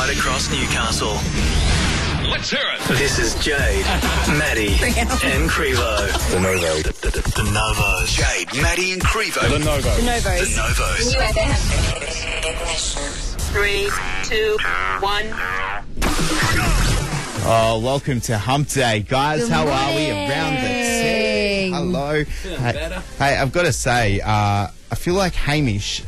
right across Newcastle. Let's hear it. This is Jade, Maddie, and Crevo. The Novo. The Novos. Jade, Maddie and Crevo. The Novo. The Novos. The Novos. New FM. 3, 2, 1. Oh, welcome to Hump Day, guys. Good How are we morning. around the sea? Hello. better. Hey, I've got to say, I feel like Hamish.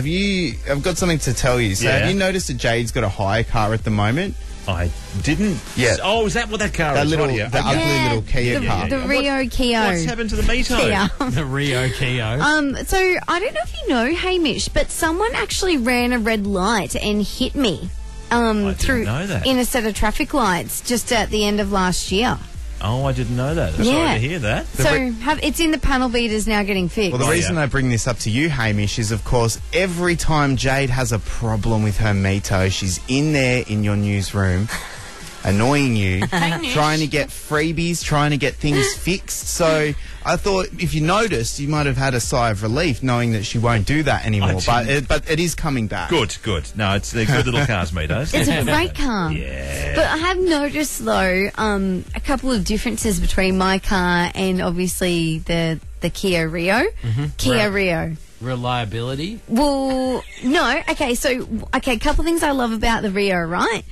I've got something to tell you. So, Yeah. have you noticed that Jade's got a hire car at the moment? I didn't. Yeah. Oh, is that what that car That is? little, Right here. the ugly little Kia car. The Rio Kia. What's happened to the Mito? Kia. The Rio Kia. So I don't know if you know, Hamish, but someone actually ran a red light and hit me. didn't Through know that. in a set of traffic lights just at the end of last year. Oh, I didn't know that. Sorry Yeah. to hear that. So it's in the panel beaters now getting fixed. Well, the reason I bring this up to you, Hamish, is, of course, every time Jade has a problem with her Mito, she's in there in your newsroom, annoying you, trying to get freebies, trying to get things fixed. So I thought if you noticed, you might have had a sigh of relief knowing that she won't do that anymore. But it is coming back. Good. No, they're good little cars, Mitos. It's a great car. Yeah. But I have noticed, though, a couple of differences between my car and obviously the Kia Rio. Kia Rio. Reliability. Well, no. Okay, a couple of things I love about the Rio, right?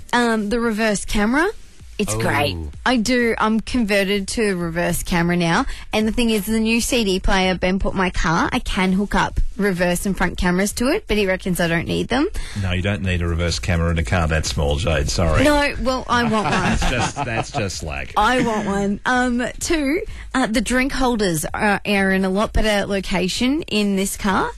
The reverse camera. It's great. I'm converted to a reverse camera now. And the thing is, the new CD player Ben put my car, I can hook up reverse and front cameras to it, but he reckons I don't need them. No, you don't need a reverse camera in a car that small, Jade. Sorry. No, well, I want one. That's just slag. I want one. Two, the drink holders are in a lot better location in this car.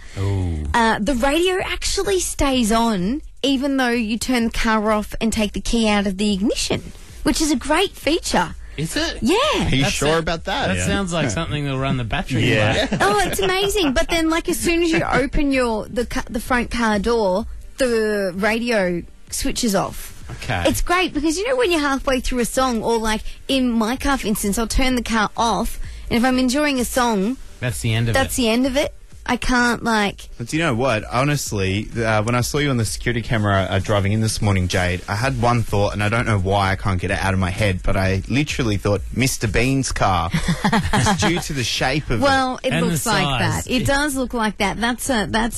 The radio actually stays on even though you turn the car off and take the key out of the ignition, which is a great feature. Is it? Yeah. Are you That's sure it. about that? That sounds like something that'll run the battery. Yeah. Like. Oh, it's amazing. But then, like, as soon as you open the front car door, the radio switches off. Okay. It's great because, you know, when you're halfway through a song, or like in my car, for instance, I'll turn the car off, and if I'm enjoying a song, That's the end of that's it. the end of it. I can't, like... But do you know what? Honestly, when I saw you on the security camera driving in this morning, Jade, I had one thought, and I don't know why I can't get it out of my head, but I literally thought Mr. Bean's car is due to the shape of Well, it And looks the like size. that. It does look like that. That's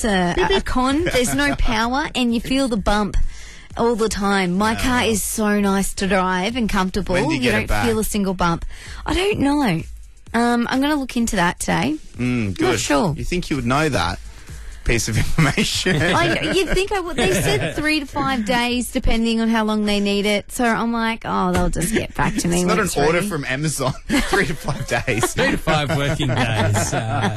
a con. There's no power, and you feel the bump all the time. My car is so nice to drive and comfortable. When do you get it don't back? feel a single bump. I don't know. I'm going to look into that today. Good. Not sure. You think you would know that piece of information? You'd think I would. They said 3 to 5 days, depending on how long they need it. So I'm like, oh, they'll just get back to me. It's when not an order ready. from Amazon. 3 to 5 days. 3 to 5 working days.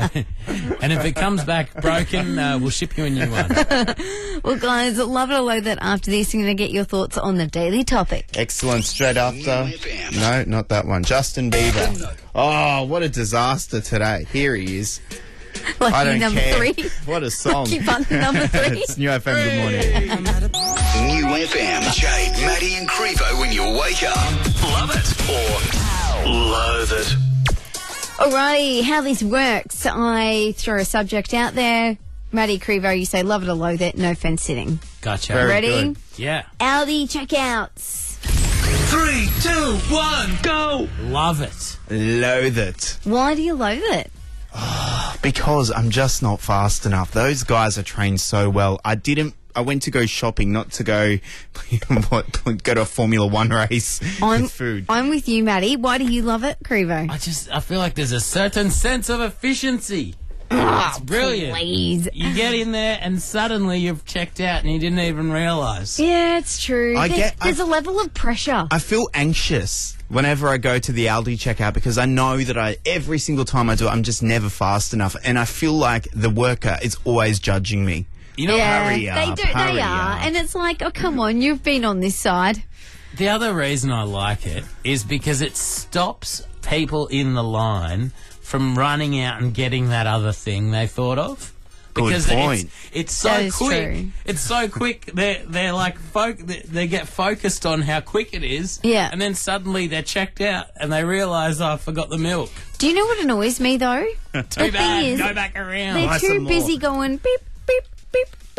And if it comes back broken, we'll ship you a new one. Well, guys, love it or loathe it. After this, I'm going to get your thoughts on the daily topic. Excellent. Straight after. FM. No, not that one. Justin Bieber. Oh, what a disaster today. Here he is. I Lucky don't number care. 3. What a song. Lucky button number 3. It's New FM. Good morning. New FM. Jade, Maddie and Crevo when you wake up. Love it or loathe it. Alrighty, how this works. I throw a subject out there. Maddie Crevo, you say love it or loathe it, no fence sitting. Gotcha. Very Ready? good. Yeah. Aldi checkouts. 3, 2, 1, go. Love it. Loathe it. Why do you loathe it? Because I'm just not fast enough. Those guys are trained so well. I went to go shopping, not to go go to a Formula One race with food. I'm with you, Maddie. Why do you love it, Crevo? I feel like there's a certain sense of efficiency. It's brilliant. Please. You get in there and suddenly you've checked out and you didn't even realise. Yeah, it's true. There's a level of pressure. I feel anxious whenever I go to the Aldi checkout because I know that every single time I do it, I'm just never fast enough. And I feel like the worker is always judging me. You know, hurry they up, do. hurry They are, up. and it's like, oh, come on, you've been on this side. the other reason I like it is because it stops people in the line from running out and getting that other thing they thought of. Because point. it's so That is quick. true. It's so quick. They're like they get focused on how quick it is. Yeah. And then suddenly they're checked out and they realise, oh, I forgot the milk. Do you know what annoys me, though? Too thing bad. is, Go back around. They're Buy too some more. busy going beep, beep, beep, beep.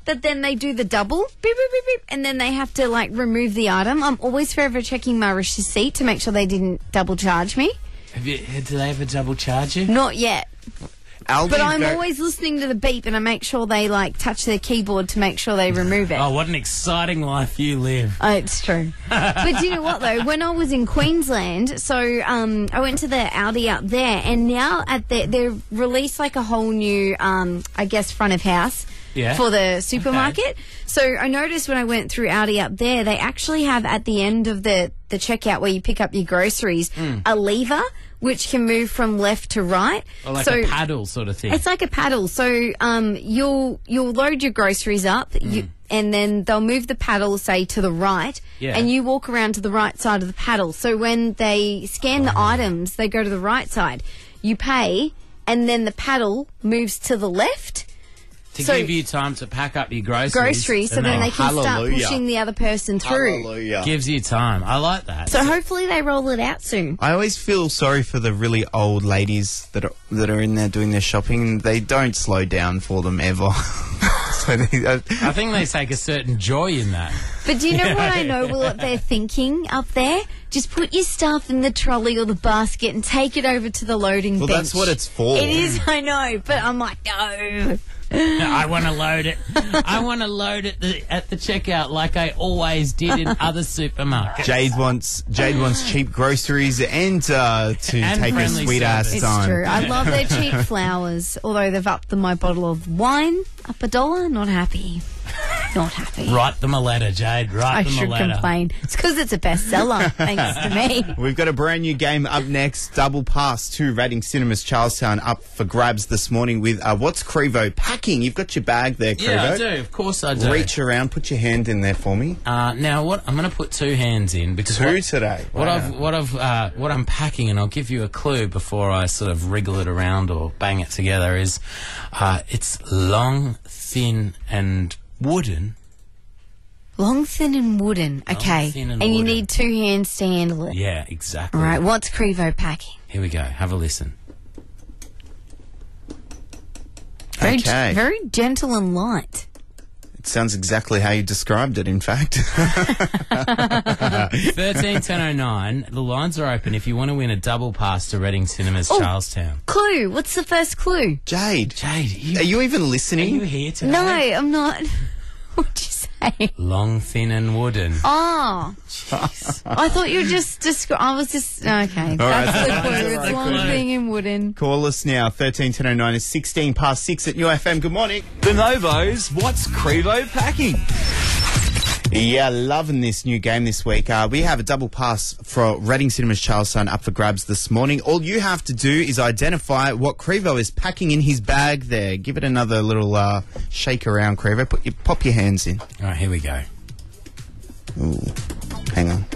that then they do the double, beep, beep, beep, beep, and then they have to, like, remove the item. I'm always forever checking my receipt to make sure they didn't double charge me. Did they ever double charge you? Not yet. Aldi, But I'm always listening to the beep, and I make sure they, like, touch their keyboard to make sure they remove it. Oh, what an exciting life you live. Oh, it's true. But do you know what, though? When I was in Queensland, so I went to the Aldi up there, and now they've released, like, a whole new, I guess, front of house for the supermarket. Okay. So I noticed when I went through Aldi up there, they actually have at the end of the checkout where you pick up your groceries, a lever which can move from left to right. Or like a paddle sort of thing. It's like a paddle. So you'll load your groceries up, and then they'll move the paddle, say, to the right, and you walk around to the right side of the paddle. So when they scan the items, they go to the right side. You pay, and then the paddle moves to the left. To give you time to pack up your groceries. So then they can start pushing the other person through. Hallelujah. Gives you time. I like that. So hopefully they roll it out soon. I always feel sorry for the really old ladies that are in there doing their shopping. They don't slow down for them ever. I think they take a certain joy in that. But do you know what I know what they're thinking up there? Just put your stuff in the trolley or the basket and take it over to the loading bench. Well, that's what it's for. It is, I know, but I'm like, no. I want to load it. I want to load it at the checkout like I always did in other supermarkets. Jade wants cheap groceries and to take a sweet ass It's time. true. I love their cheap flowers, although they've upped my bottle of wine up $1. Not happy. Not happy. Write them a letter, Jade. Write them a letter. I should complain. It's because it's a bestseller, thanks to me. We've got a brand new game up next. Double Pass to Reading Cinemas Charlestown up for grabs this morning with What's Crevo Packing. You've got your bag there, Crevo. Yeah, I do. Of course I do. Reach around, put your hand in there for me. Now, what I'm going to put 2 hands in because today. What I'm packing, and I'll give you a clue before I sort of wriggle it around or bang it together. Is it's long, thin, and wooden. Long, thin and wooden. Okay. Thin and you wooden. need 2 hands to handle it. Yeah, exactly. All right, what's Crevo Packing? Here we go. Have a listen. Okay. Very gentle and light. It sounds exactly how you described it, in fact. 131009. The lines are open if you want to win a double pass to Reading Cinemas Charlestown. Clue. What's the first clue? Jade, Jade, are you even are listening? you here today? No, I'm not. What'd you say? Long, thin, and wooden. Oh. I thought you were just I was just... Okay. That's the clue. It's long, thin and wooden. Call us now. 131009 is 16 past 6 at UFM. Good morning. The Novos, What's Crevo Packing? Yeah, loving this new game this week. We have a double pass for Reading Cinemas Charlestown up for grabs this morning. All you have to do is identify what Crevo is packing in his bag there. Give it another little shake around, Crevo. Pop your hands in. All right, here we go. Ooh, hang on.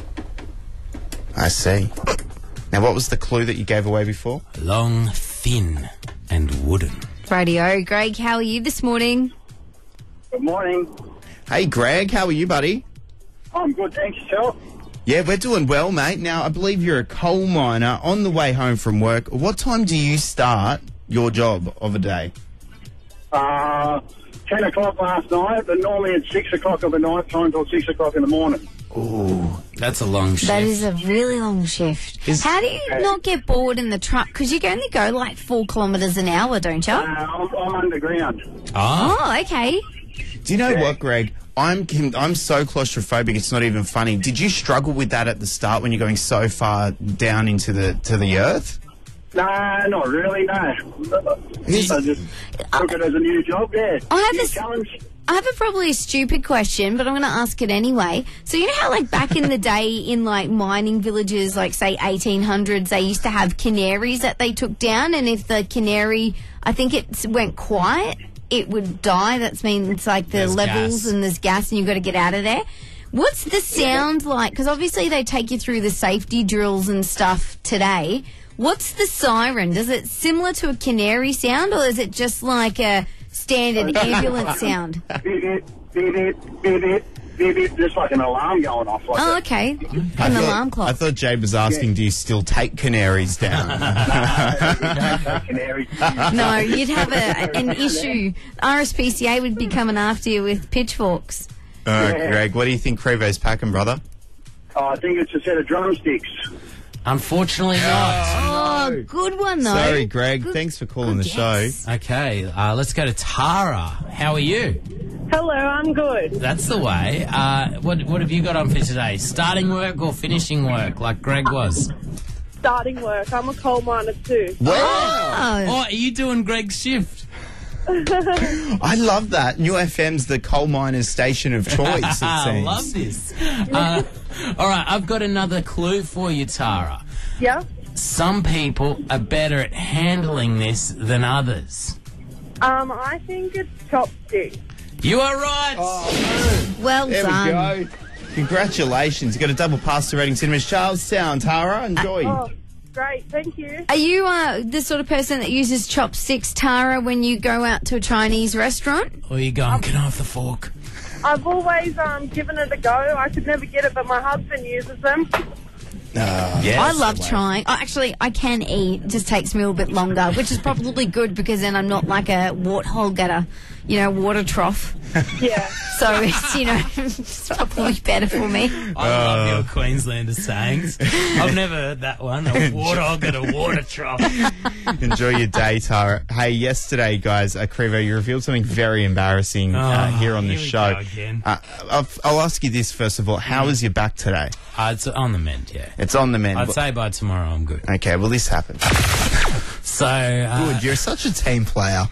I see. Now, what was the clue that you gave away before? Long, thin, and wooden. Radio. Greg, how are you this morning? Good morning. Hey, Greg, how are you, buddy? I'm good, thanks, yourself. Yeah, we're doing well, mate. Now, I believe you're a coal miner on the way home from work. What time do you start your job of a day? 10 o'clock last night, but normally it's 6 o'clock of the night time till 6 o'clock in the morning. Ooh. That's a long shift. That is a really long shift. How do you not get bored in the truck? Because you can only go like 4 kilometres an hour, don't you? I'm underground. Oh, okay. Do you know what, Greg? I'm so claustrophobic, it's not even funny. Did you struggle with that at the start when you're going so far down into the earth? No, not really, no. I just took it as a new job, yeah. Challenge. I have probably a stupid question, but I'm going to ask it anyway. So you know how, like, back in the day in, like, mining villages, like, say, 1800s, they used to have canaries that they took down, and if the canary, I think it went quiet, it would die. That means, like, there's levels gas. And there's gas and you've got to get out of there. What's the sound like? Because obviously they take you through the safety drills and stuff today. What's the siren? Does it similar to a canary sound, or is it just like a standard ambulance sound? Beat it, beat it, beat it. Just like an alarm going off. Like Oh, okay. An alarm I clock. thought Jade was asking, do you still take canaries down? canary. No, you'd have an issue. RSPCA would be coming after you with pitchforks. Greg, what do you think Crevo's packing, brother? Oh, I think it's a set of drumsticks. Unfortunately not. Oh, good one, though. Sorry, Greg. Thanks for calling the show. Yes. Okay, let's go to Tara. How are you? Hello, I'm good. That's the way. What have you got on for today? Starting work or finishing work, like Greg was? Starting work. I'm a coal miner too. Wow! Oh, are you doing Greg's shift? I love that. New FM's the coal miners' station of choice, it seems. I love this. All right, I've got another clue for you, Tara. Yeah? Some people are better at handling this than others. I think it's chopsticks. You are right. Well There done. we go. Congratulations. You got a double pass to Reading Cinemas. Charlestown, Tara. Enjoy. Oh, great. Thank you. Are you the sort of person that uses chopsticks, Tara, when you go out to a Chinese restaurant? Or you going, can I have the fork? I've always given it a go. I could never get it, but my husband uses them. Yes. I love trying. Oh, actually, I can eat. It just takes me a little bit longer, which is probably good because then I'm not like a warthog at a, water trough. Yeah. So it's, it's probably better for me. I love your Queenslander sayings. I've never heard that one. A warthog at a water trough. Enjoy your day, Tara. Hey, yesterday, guys, Crevo, you revealed something very embarrassing here on the Here we show. go again. I'll ask you this first of all. How is your back today? It's on the mend, yeah. It's on the mend. I'd say by tomorrow I'm good. Okay, well, this happened. So, Good, you're such a team player.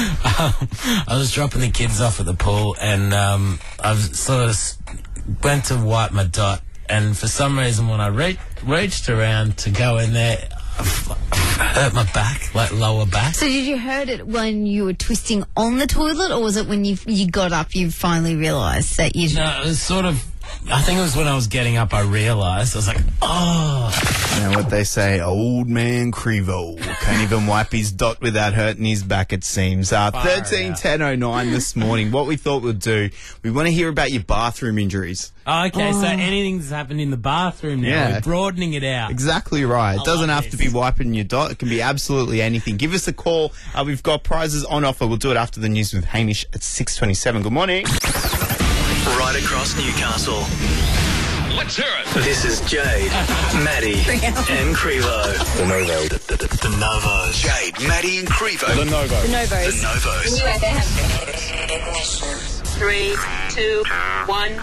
I was dropping the kids off at the pool, and I've sort of went to wipe my dot, and for some reason when I reached around to go in there, I hurt my back, like lower back. So did you hurt it when you were twisting on the toilet, or was it when you got up you finally realised that you... No, it was sort of... I think it was when I was getting up I realised. I was like, oh. You know what they say, old man Crevo can't even wipe his dot without hurting his back, it seems. 13-10-09 this morning. What we thought we'd do, we want to hear about your bathroom injuries. Okay, so anything that's happened in the bathroom now, Yeah. we're broadening it out. Exactly right. It doesn't love have to this. be wiping your dot. It can be absolutely anything. Give us a call. We've got prizes on offer. We'll do it after the news with Hamish at 6:27. Good morning. Right across Newcastle. Let's hear it. This is Jade, Maddie, and Crevo. The Novo. The Novos. Jade, Maddie and Crevo. The Novo. The Novos. The Novos. 3, 2, 1.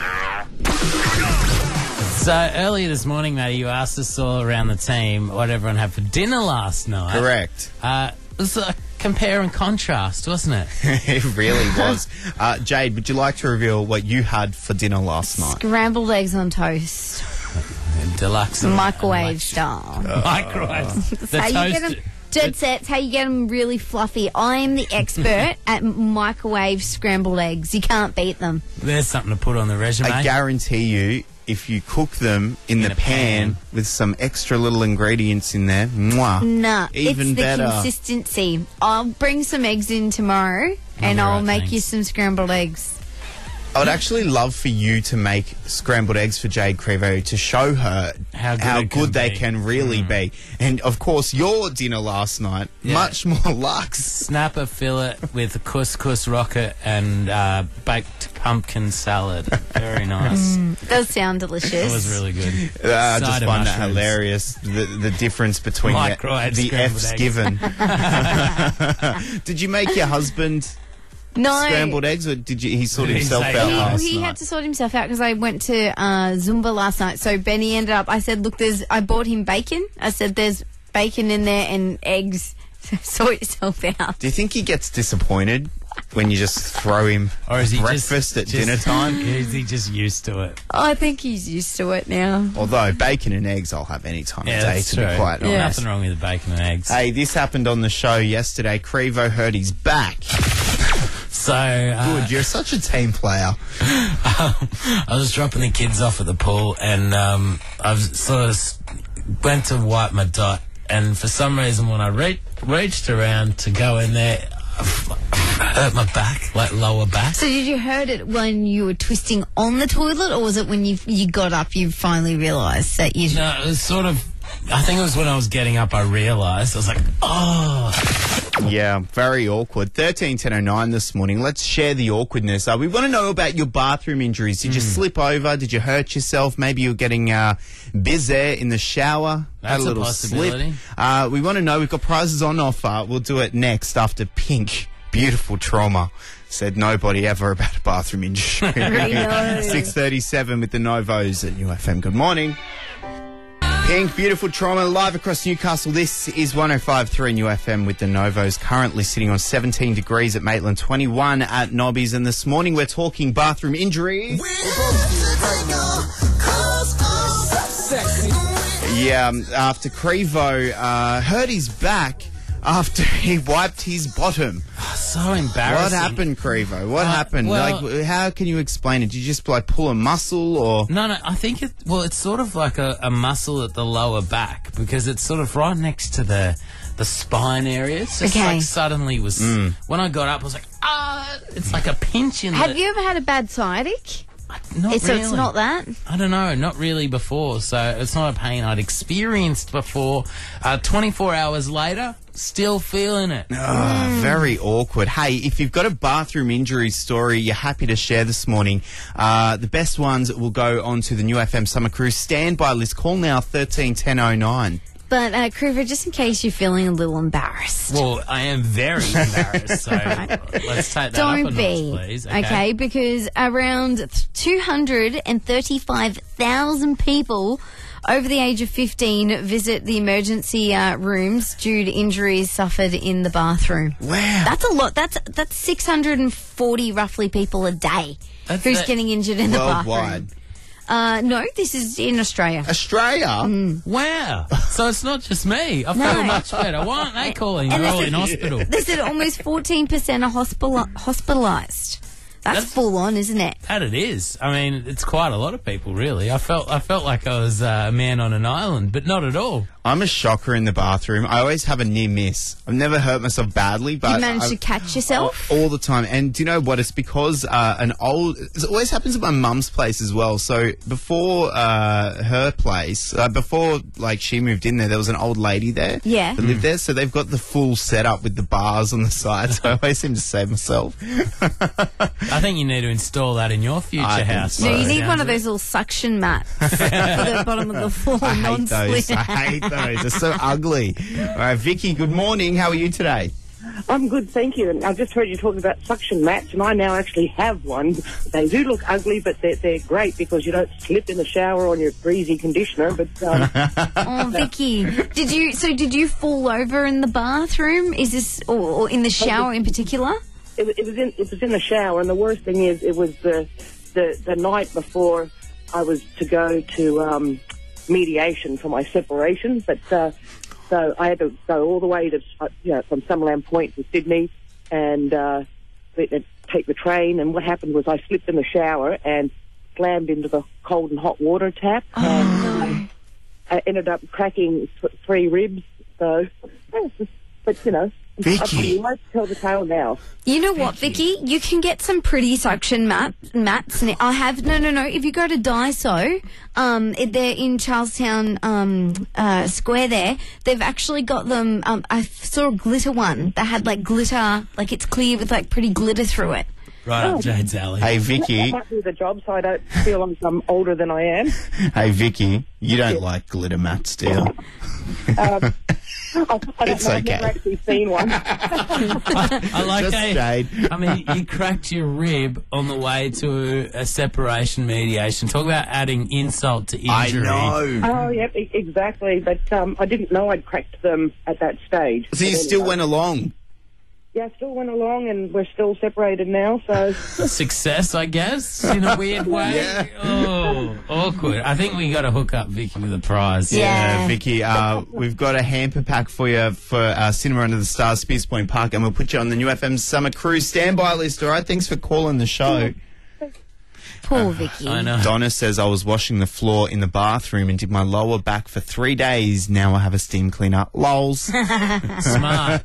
So earlier this morning, Matty, you asked us all around the team what everyone had for dinner last night. Correct. It was a compare and contrast, wasn't it? It really was. Jade, would you like to reveal what you had for dinner last night? Scrambled eggs on toast. Deluxe. Microwave style. Microwave. That's how you get them. Dead set. It's how you get them really fluffy. I'm the expert at microwave scrambled eggs. You can't beat them. There's something to put on the resume. I guarantee you, if you cook them in the a pan pan. with some extra little ingredients in there, mwah, Nah, even it's the better. consistency. I'll bring some eggs in tomorrow, and All I'll right, make you thanks. some scrambled eggs. I would actually love for you to make scrambled eggs for Jade Crevo to show her How good how it can good they be. can really be. And of course, your dinner last night, Yeah. much more luxe. Snapper fillet with a couscous rocket and baked pumpkin salad. Very nice. It does sound delicious. It was really good. I just Cider find that mushrooms. hilarious, the difference between Microwave the scrambled F's eggs. given. Did you make your husband No. scrambled eggs, or did he sort Did he himself say out no? last He night? had to sort himself out because I went to Zumba last night. So Benny ended up, I said, look, I bought him bacon. I said, there's bacon in there and eggs. Sort yourself out. Do you think he gets disappointed when you just throw him Or is he breakfast at dinner time? Is he just used to it? I think he's used to it now. Although bacon and eggs I'll have any time Yeah, of day, that's to true. be quite Yeah. honest. Nothing wrong with the bacon and eggs. Hey, this happened on the show yesterday. Crevo hurt his back. So, Good, you're such a team player. I was dropping the kids off at the pool, and I've sort of went to wipe my dot, and for some reason when I reached around to go in there, I hurt my back, like lower back. So did you hurt it when you were twisting on the toilet, or was it when you got up you finally realised that you... No, it was sort of... I think it was when I was getting up I realised. I was like, oh. Yeah, very awkward. 13:10:09 this morning. Let's share the awkwardness. We want to know about your bathroom injuries. Did you slip over? Did you hurt yourself? Maybe you're getting busy in the shower. That's had a little possibility. slip. We want to know. We've got prizes on offer. We'll do it next after Pink. Beautiful Trauma. Said nobody ever about a bathroom injury. 6:37 with the Novos at UFM. Good morning. Pink, Beautiful Trauma, live across Newcastle. This is 105.3 New FM with the Novos, currently sitting on 17 degrees at Maitland, 21 at Nobbies. And this morning we're talking bathroom injuries. Yeah, after Crevo hurt his back after he wiped his bottom. So embarrassing. What happened, Crevo? What happened? well- Like, how can you explain it? Did you just like pull a muscle or? No, I think it's sort of like a muscle at the lower back because it's sort of right next to the spine area. It's just like suddenly was, when I got up, I was like, it's like a pinch in Have you ever had a bad sciatic? Not So really. it's not that? I don't know, not really before. So it's not a pain I'd experienced before. 24 hours later, still feeling it. Very awkward. Hey, if you've got a bathroom injury story you're happy to share this morning, the best ones will go onto the New FM Summer Cruise standby list. Call now 13:10:09. But, Kriva, just in case you're feeling a little embarrassed. Well, I am very embarrassed, so let's take that Don't up a be. notch, please. Okay, because around 235,000 people over the age of 15 visit the emergency rooms due to injuries suffered in the bathroom. Wow. That's a lot. That's 640 roughly people a day That's who's it. getting injured in the Worldwide. bathroom. No, this is in Australia. Australia? Wow. So it's not just me. I feel much better. Why aren't they calling? And You're all this in is- hospital. They said almost 14% are hospitalised. That's full on, isn't it? That it is. I mean, it's quite a lot of people, really. I felt like I was a man on an island, but not at all. I'm a shocker in the bathroom. I always have a near miss. I've never hurt myself badly, but You managed to catch yourself? all the time. And do you know what? It's because it always happens at my mum's place as well. So before her place, before like she moved in there was an old lady there. Yeah. That lived there. So they've got the full setup with the bars on the side. So I always seem to save myself. I think you need to install that in your future I think house. so. No, you by the need sounds one of it. those little suction mats for the bottom of the floor. I hate non-slip. those. I hate those. They're so ugly. All right, Vicky, good morning. How are you today? I'm good, thank you. And I just heard you talking about suction mats, and I now actually have one. They do look ugly, but they're great because you don't slip in the shower on your breezy conditioner. But Oh, Vicky, did you fall over in the bathroom? Is this or in the shower in particular? it was in the shower, and the worst thing is it was the night before I was to go to mediation for my separation, but. So I had to go all the way to, from Summerland Point to Sydney and take the train. And what happened was I slipped in the shower and slammed into the cold and hot water tap. And I ended up cracking 3 ribs. So, but, Vicky. I might tell the tale now. You know what, Vicky? You can get some pretty suction mats. I have no. If you go to Daiso, they're in Charlestown Square. There, they've actually got them. I saw a glitter one that had like glitter, like it's clear with like pretty glitter through it. Right up Jade's alley. Hey, Vicky. That might do the job, so I don't feel like I'm older than I am. Hey, Vicky. You don't like glitter mats, do you? I don't It's know, I've okay. never actually seen one. I like Just how, Jade. I mean, you cracked your rib on the way to a separation mediation. Talk about adding insult to I injury. know. Oh, yep, exactly. But I didn't know I'd cracked them at that stage. So you But still anyway. went along? Yeah, I still went along, and we're still separated now, so... Success, I guess, in a weird way. Yeah. Oh, awkward. I think we got to hook up Vicky with a prize. Yeah. Vicky, we've got a hamper pack for you for Cinema Under the Stars, Spears Point Park, and we'll put you on the New FM Summer Cruise standby list, all right? Thanks for calling the show. Poor Vicky. I know. Donna says, I was washing the floor in the bathroom and did my lower back for 3 days. Now I have a steam cleaner. Lols. Smart.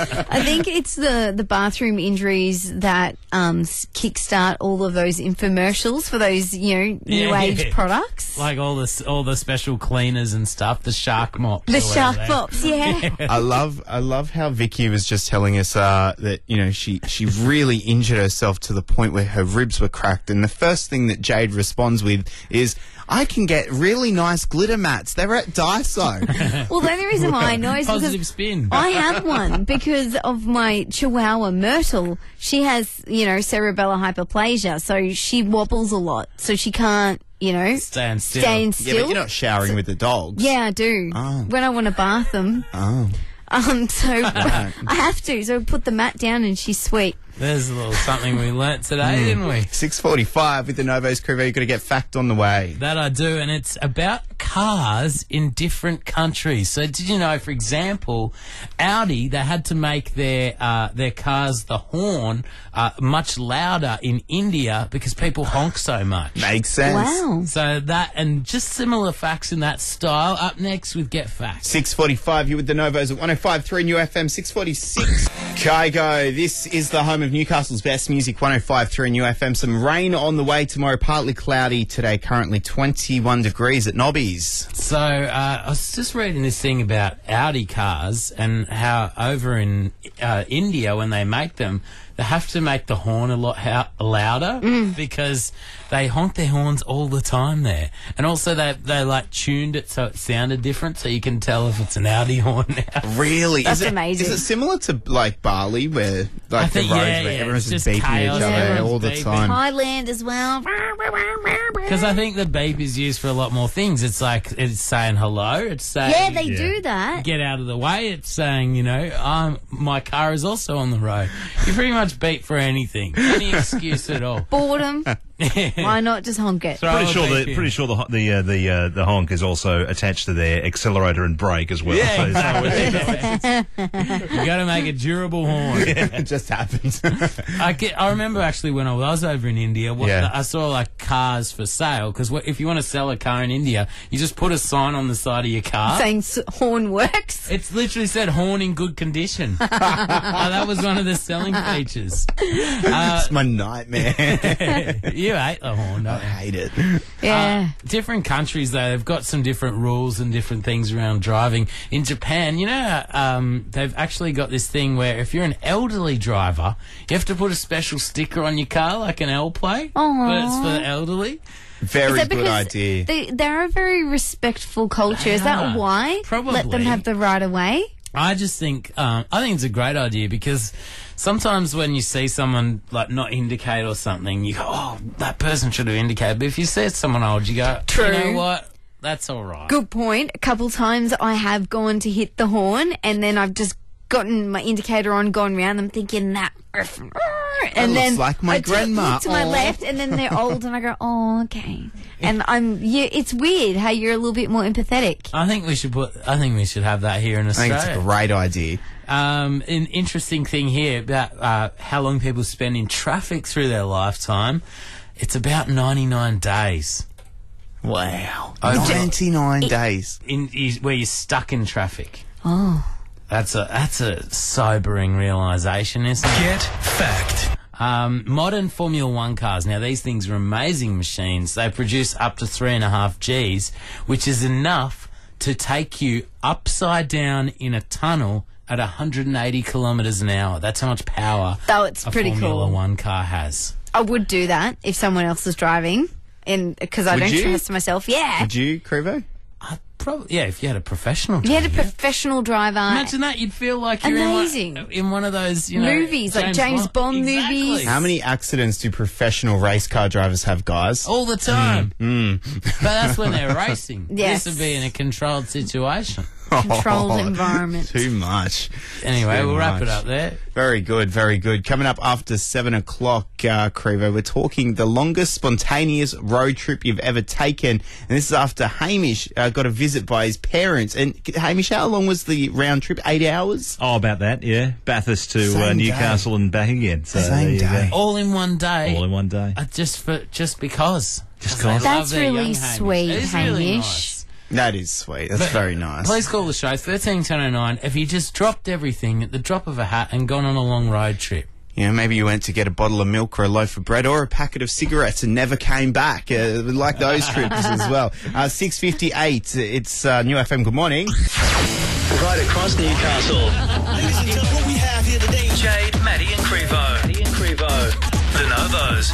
I think it's the bathroom injuries that kickstart all of those infomercials for those, new age products. Like all the special cleaners and stuff, the shark mops. The shark mops, yeah. I love how Vicky was just telling us that, she really injured herself to the point where her ribs were cracked. And the first thing that Jade responds with is, I can get really nice glitter mats. They're at Daiso. Well, the only reason why I know is Positive because spin. I have one because of my Chihuahua Myrtle. She has, cerebellar hyperplasia, so she wobbles a lot. So she can't, Stand still. stand still. Yeah, but you're not showering with the dogs. Yeah, I do. Oh. When I want to bath them. Oh. So I have to. So I put the mat down and she's sweet. There's a little something we learnt today, didn't we? 6:45 with the Novos Crew. You've got to get fact on the way. That I do, and it's about cars in different countries. So did you know, for example, Audi, they had to make their cars, the horn, much louder in India because people honk so much. Makes sense. Wow. So that, and just similar facts in that style. Up next with Get Facts. 6:45, you with the Novos at 105.3 New FM. 6:46. Kygo, this is the home of Newcastle's best music, 105.3 New FM. Some rain on the way tomorrow, partly cloudy today, currently 21 degrees at Nobby's. So I was just reading this thing about Audi cars and how over in India, when they make them, they have to make the horn a lot louder because they honk their horns all the time there. And also they like tuned it so it sounded different, so you can tell if it's an Audi horn now. Really? That's amazing. Is it similar to like Bali, where I like the think, roads yeah, where yeah, everyone's it's just just beeping chaos, each other everyone's all the beeping. time? Thailand as well. Because I think the beep is used for a lot more things. It's like it's saying hello. It's saying Yeah, they do that. get out of the way. It's saying, my car is also on the road. You pretty much beep for anything, any excuse at all. Boredom. Why not just honk it? Throw a beep in. Pretty sure the honk is also attached to their accelerator and brake as well. Yeah, So- exactly. You got to make a durable horn. It just happens. I remember actually when I was over in India, Yeah. I saw like cars for sale, because if you want to sell a car in India, you just put a sign on the side of your car. Saying horn works. It's literally said horn in good condition. That was one of the selling features. It's my nightmare. You hate the horn, I don't you? hate it. Yeah. Different countries, though, they've got some different rules and different things around driving. In Japan, they've actually got this thing where if you're an elderly driver, you have to put a special sticker on your car, like an L plate, but it's for the elderly. Very Is that good because idea. They're a very respectful culture. Is that are. why? Probably. Let them have the right of way? I just think, it's a great idea, because sometimes when you see someone like not indicate or something, you go, oh, that person should have indicated. But if you see someone old, you go, True. You know what? That's all right. Good point. A couple times I have gone to hit the horn and then I've just gotten my indicator on, gone round them thinking that. And looks then like my I grandma. look to my Aw. left and then they're old and I go, oh, okay. And it's weird how you're a little bit more empathetic. I think we should have that here in I think Australia. it's a great idea. An interesting thing here about how long people spend in traffic through their lifetime. It's about 99 days. Wow. 99 days. Where you're stuck in traffic. Oh. That's a sobering realisation, isn't it? Get fact. Modern Formula One cars, now these things are amazing machines. They produce up to 3.5 Gs, which is enough to take you upside down in a tunnel at 180 kilometres an hour. That's how much power It's a pretty Formula cool. One car has. I would do that if someone else was driving, because I Would don't you? trust myself. Yeah. Would you, Crevo? Probably, yeah, if you had a professional You had a driver. professional driver. Imagine that, you'd feel like you're Amazing. in one of those, Movies, like James Bond Exactly. movies. How many accidents do professional race car drivers have, guys? All the time. But that's when they're racing. Yes. This would be in a controlled situation. controlled environment. Too much. Anyway, Too we'll wrap much. it up there. Very good, very good. Coming up after 7 o'clock, Crevo, we're talking the longest spontaneous road trip you've ever taken. And this is after Hamish got a visit by his parents. And Hamish, how long was the round trip? 8 hours? Oh, about that, yeah. Bathurst to Same Newcastle and back again. So Same there you day. go. All in one day. All in one day. Just because. Just I 'cause. love That's their really young Hamish. sweet, It is really Hamish. nice. That is sweet. That's But very nice. Please call the show 131009 if you just dropped everything at the drop of a hat and gone on a long road trip. You know, maybe you went to get a bottle of milk or a loaf of bread or a packet of cigarettes and never came back. We like those trips as well. 6:58. It's New FM. Good morning. Right across Newcastle. Ladies and gentlemen, what we have here today. Jade, Maddie and Crevo. The Novos.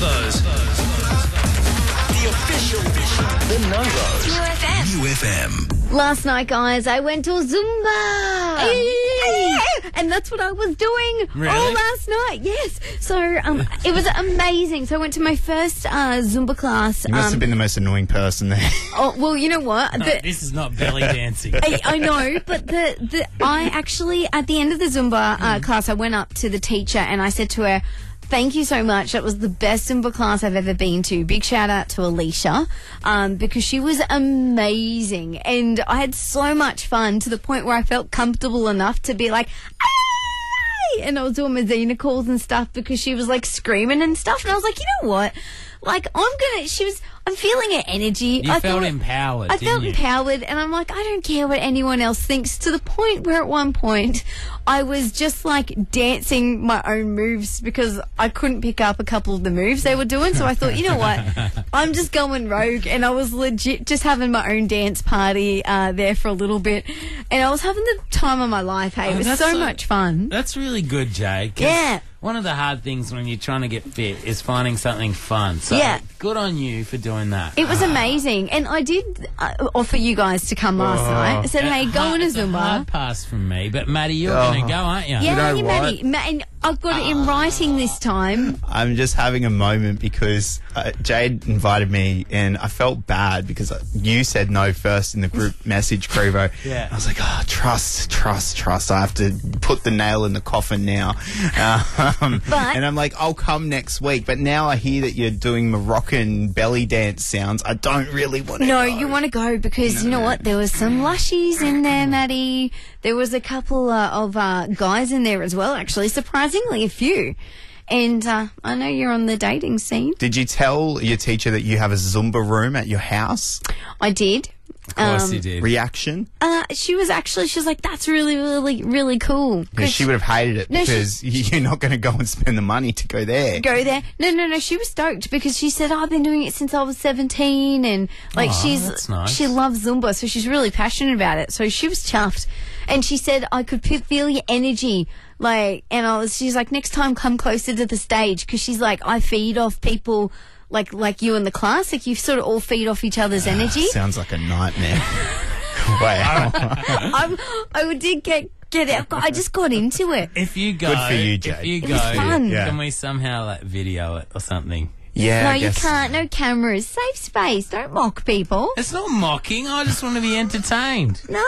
The official. The Novos. New FM. Last night, guys, I went to Zumba. And that's what I was doing Really? all last night. Yes. So it was amazing. So I went to my first Zumba class. You must have been the most annoying person there. Oh, well, you know what? This is not belly dancing. I know, but I actually, at the end of the Zumba class, I went up to the teacher and I said to her, thank you so much. That was the best Zumba class I've ever been to. Big shout out to Alicia, because she was amazing. And I had so much fun to the point where I felt comfortable enough to be like, "Ay!" And I was doing Mazina calls and stuff because she was like screaming and stuff. And I was like, you know what? Like, I'm feeling her energy. You felt empowered, I didn't felt you? empowered, and I'm like, I don't care what anyone else thinks, to the point where at one point I was just like dancing my own moves because I couldn't pick up a couple of the moves they were doing. So I thought, you know what, I'm just going rogue, and I was legit just having my own dance party there for a little bit, and I was having the time of my life. Hey, it was that's so so- much fun. That's really good, Jay. 'cause Yeah. One of the hard things when you're trying to get fit is finding something fun. So Yeah. good on you for doing that. It was amazing, and I did offer you guys to come last night. I said, hey, go on a It's a Zumba. hard pass from me, but Maddie, you're going to go, aren't you? Yeah, know hey, what? Maddie, and I've got it in writing this time. I'm just having a moment because Jade invited me and I felt bad because you said no first in the group message, Crevo. Yeah. I was like, oh, trust. I have to put the nail in the coffin now. And I'm like, I'll come next week. But now I hear that you're doing Moroccan belly dance sounds. I don't really want to No, go. you want to go because you know what? There was some lushies in there, Maddie. There was a couple of guys in there as well, actually. Surprisingly, a few. And I know you're on the dating scene. Did you tell your teacher that you have a Zumba room at your house? I did. Of course you did. Reaction? She was like, that's really, really, really cool. Because she would have hated it No, because you're not going to go and spend the money to go there. Go there. No. She was stoked because she said, I've been doing it since I was 17, and like that's nice. she loves Zumba, so she's really passionate about it. So she was chuffed, and she said, I could feel your energy. Like, and she's like, next time come closer to the stage, because she's like, I feed off people like you in the class. Like, you sort of all feed off each other's energy. Sounds like a nightmare. Wow. I did get it. I just got into it. If you go, Good for you, Jade. If you It go, was fun. Yeah. can we somehow like video it or something? Yeah, No, I you guess. can't. No cameras. Safe space. Don't mock people. It's not mocking. I just want to be entertained. No.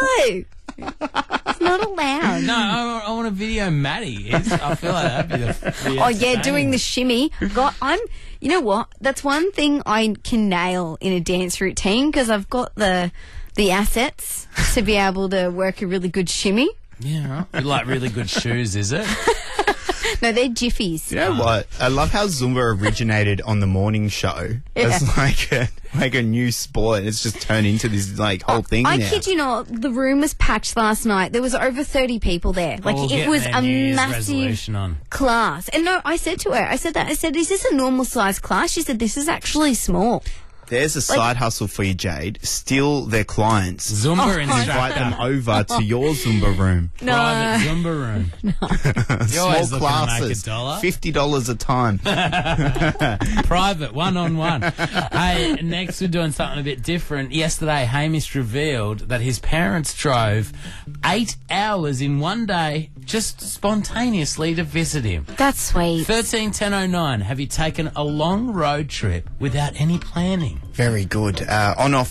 It's not allowed. No, I want to video Maddie. I feel like that'd be the Oh yeah, doing the shimmy. God, you know what? That's one thing I can nail in a dance routine because I've got the assets to be able to work a really good shimmy. Yeah, right. You like really good shoes, is it? No, they're jiffies. You know what? I love how Zumba originated on the morning show. Yeah. It's like a new sport. It's just turned into this like whole thing I now. kid you not, the room was packed last night. There was over 30 people there. Like, We'll it get was their a New Year's massive resolution on. class. And no, I said to her, I said, is this a normal size class? She said, this is actually small. There's a side hustle for you, Jade. Steal their clients. Zumba Invite them instructor. over to your Zumba room. Private Zumba room. You're Small always looking to make classes. $1. $50 a time. Private, one-on-one. Hey, next we're doing something a bit different. Yesterday, Hamish revealed that his parents drove 8 hours in one day just spontaneously to visit him. That's sweet. 131009, have you taken a long road trip without any planning? Very good. On offer.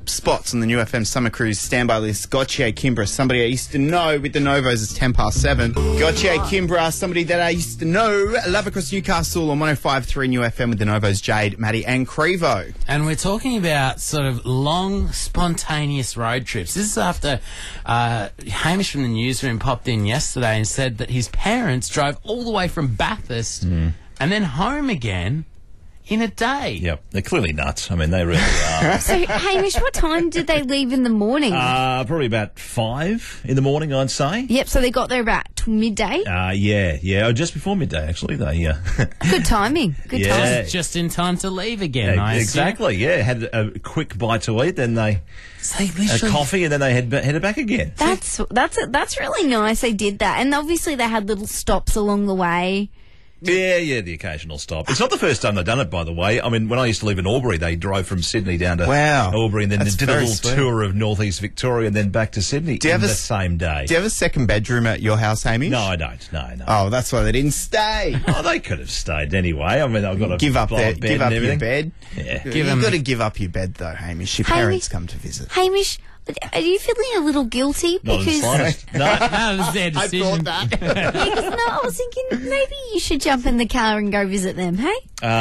top spots on the New FM Summer Cruise standby list. Gautier Kimbra, somebody I used to know with the Novos. It's 7:10. Gautier Kimbra, somebody that I used to know. Love Across Newcastle on 105.3 New FM with the Novos, Jade, Maddie and Crevo. And we're talking about sort of long, spontaneous road trips. This is after Hamish from the newsroom popped in yesterday and said that his parents drove all the way from Bathurst and then home again in a day. Yep, they're clearly nuts. I mean, they really are. So, Hamish, what time did they leave in the morning? Probably about 5 in the morning, I'd say. Yep, so they got there about midday. Yeah. Oh, just before midday, actually. Good timing. Good Yeah. timing. Just in time to leave again, Yeah, I assume. exactly, yeah. Had a quick bite to eat, then they So they a literally- coffee, and then they headed back again. That's really nice. They did that, and obviously they had little stops along the way. Yeah, the occasional stop. It's not the first time they've done it, by the way. I mean, when I used to live in Albury, they drove from Sydney down to Wow. Albury and then That's did a very little sweet. tour of northeast Victoria and then back to Sydney Do you have in a the same day. Do you have a second bedroom at your house, Hamish? No, I don't. No. Oh, that's why they didn't stay. Oh, they could have stayed anyway. I mean, I've got a Give up bed give and up your everything. bed. Yeah. You've got to give up your bed, though, Hamish. Your parents come to visit. Hamish, are you feeling a little guilty? Not in the Because slightest. No. That was their decision. that. I was thinking maybe you should jump in the car and go visit them, hey?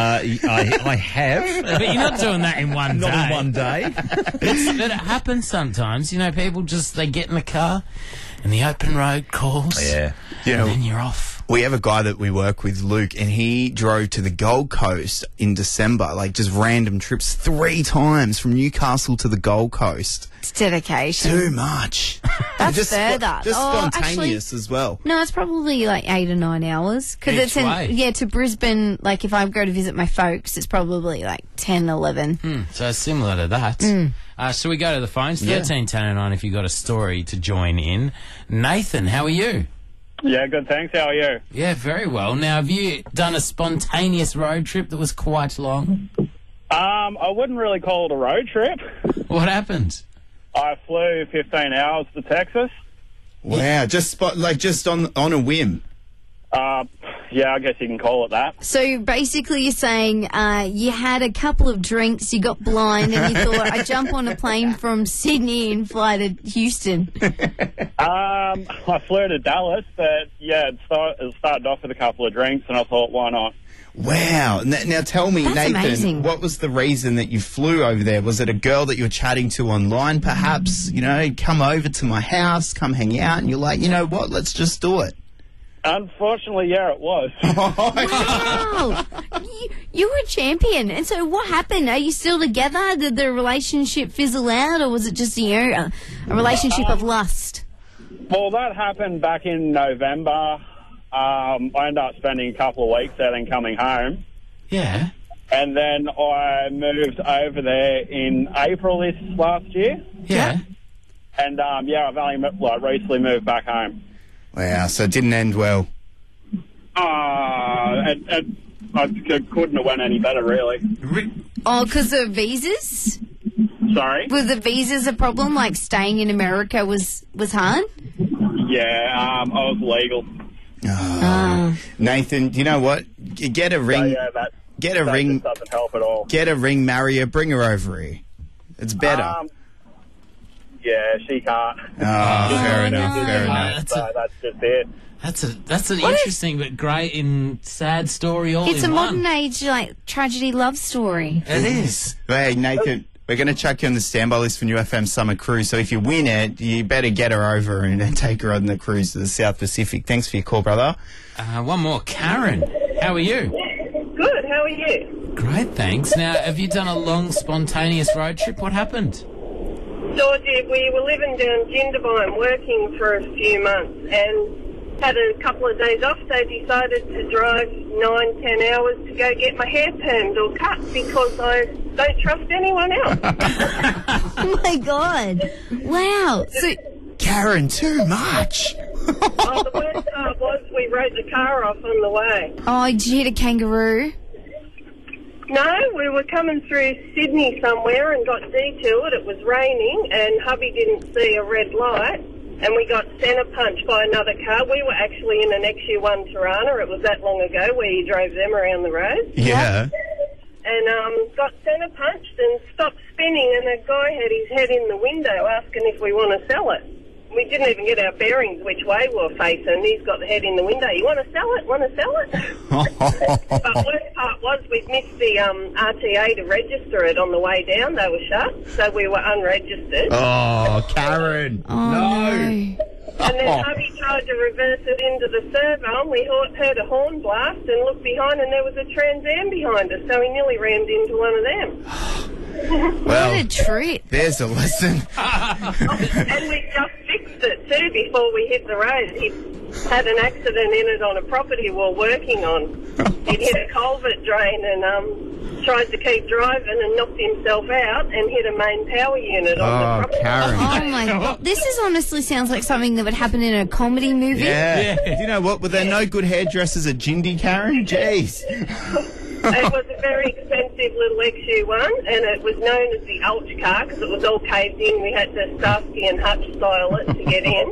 I have. But you're not doing that in one Not day. in one day. But it happens sometimes. You know, people they get in the car and the open road calls. Yeah. You And know, then you're off. we have a guy that we work with, Luke, and he drove to the Gold Coast in December, like just random trips 3 times from Newcastle to the Gold Coast. It's dedication. Too much. That's just further. Just Oh, spontaneous as well. No, it's probably like 8 or 9 hours. Because Each it's way. to Brisbane, like if I go to visit my folks, it's probably like 10, 11. So similar to that. Shall we go to the phones? 13 10 and 9 if you've got a story to join in. Nathan, how are you? Yeah, good, thanks. How are you? Yeah, very well. Now, have you done a spontaneous road trip that was quite long? I wouldn't really call it a road trip. What happened? I flew 15 hours to Texas. Wow, just on a whim. Yeah, I guess you can call it that. So basically you're saying you had a couple of drinks, you got blind, and you thought, I'd jump on a plane from Sydney and fly to Houston. I flew to Dallas, but yeah, it started off with a couple of drinks, and I thought, why not? Wow. Now tell me, That's Nathan, amazing. what was the reason that you flew over there? Was it a girl that you were chatting to online, perhaps? You know, come over to my house, come hang out, and you're like, you know what, let's just do it. Unfortunately, yeah, it was. Wow. You were a champion. And so what happened? Are you still together? Did the relationship fizzle out, or was it just a relationship of lust? Well, that happened back in November. I ended up spending a couple of weeks there, then coming home. Yeah. And then I moved over there in April this last year. Yeah. And, I've only recently moved back home. Wow, so it didn't end well. I couldn't have went any better, really. Oh, because of visas? Sorry? Was the visas a problem? Like staying in America was hard? Yeah, I was legal. Nathan, you know what? Get a ring. So, yeah, that ring. just doesn't help at all. Get a ring, marry her, bring her over here. It's better. Yeah, she can't. Fair enough. Fair enough. So that's just it. That's an interesting but great and sad story all It's a in modern one. age tragedy love story. It is. Hey, Nathan, we're going to chuck you on the standby list for New FM Summer Cruise. So if you win it, you better get her over and then take her on the cruise to the South Pacific. Thanks for your call, brother. One more. Karen, how are you? Good, how are you? Great, thanks. Now, have you done a long, spontaneous road trip? What happened? Sure did. We were living down Jindabyne working for a few months and had a couple of days off, so decided to drive 9-10 hours to go get my hair permed or cut because I don't trust anyone else. Oh my God. Wow. So, Karen, too much. The worst part was we rode the car off on the way. did you hit a kangaroo? No, we were coming through Sydney somewhere and got detoured. It was raining and hubby didn't see a red light and we got centre punched by another car. We were actually in an XU1 Tirana. It was that long ago where you drove them around the road. Yeah. And got centre punched and stopped spin cleaning, and a guy had his head in the window asking if we want to sell it. We didn't even get our bearings which way we were facing. He's got the head in the window. You want to sell it? Want to sell it? But worst part was we'd missed the RTA to register it on the way down. They were shut, so we were unregistered. Oh, Karen. no. And then hubby tried to reverse it into the servo, and we heard a horn blast and looked behind, and there was a Trans Am behind us, so he nearly rammed into one of them. Well, What a treat. there's a lesson. And we just fixed it too before we hit the road. He had an accident in it on a property we're working on. He'd hit a culvert drain and tried to keep driving and knocked himself out and hit a main power unit on the Oh, property. Karen. Oh my God. This is honestly sounds like something that would happen in a comedy movie. Yeah. Do you know what? Were there no good hairdressers at Jindy, Karen? Jeez. It was a very expensive little XU1, and it was known as the Ulch car because it was all caved in. We had to Starsky and Hutch style it to get in.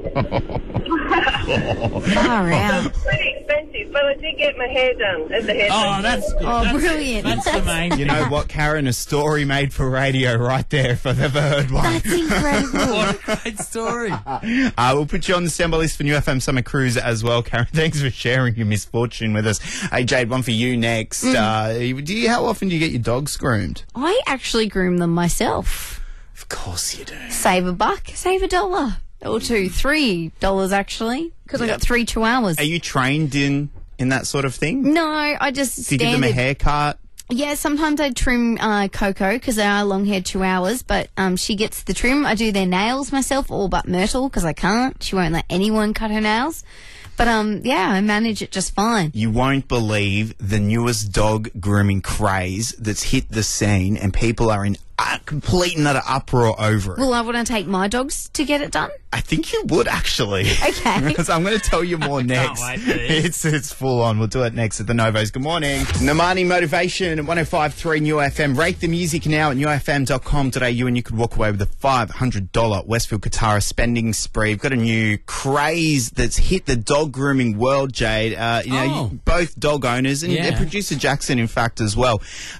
Far out. It's pretty expensive, but I did get my hair done at the hairdresser. Oh, that's good. Oh, That's- brilliant. That's the main. You know what, Karen? A story made for radio right there if I've ever heard one. That's incredible. What a great story. We'll put you on the standby list for New FM Summer Cruise as well, Karen. Thanks for sharing your misfortune with us. Hey, Jade, one for you next. How often do you get your dogs groomed? I actually groom them myself. Of course you do. Save $1, save $1 or $2, $3 actually, because I got 3 chihuahuas. Are you trained in that sort of thing? No, I just Do you give them a standard. haircut? Yeah, sometimes I trim Coco because they are long-haired chihuahuas, but she gets the trim. I do their nails myself, all but Myrtle because I can't. She won't let anyone cut her nails. But yeah, I manage it just fine. You won't believe the newest dog grooming craze that's hit the scene, and people are in a complete and utter uproar over it. Well, I want to take my dogs to get it done. I think you would actually. Okay. Because I'm going to tell you more next. wait for this. It's full on. We'll do it next at the Novos. Good morning. Namani Motivation at 105.3 New FM. Rate the music now at newfm.com.au and you could walk away with a $500 Westfield Katara spending spree. We've got a new craze that's hit the dog grooming world, Jade. Both dog owners and Yeah. producer Jackson, in fact, as well.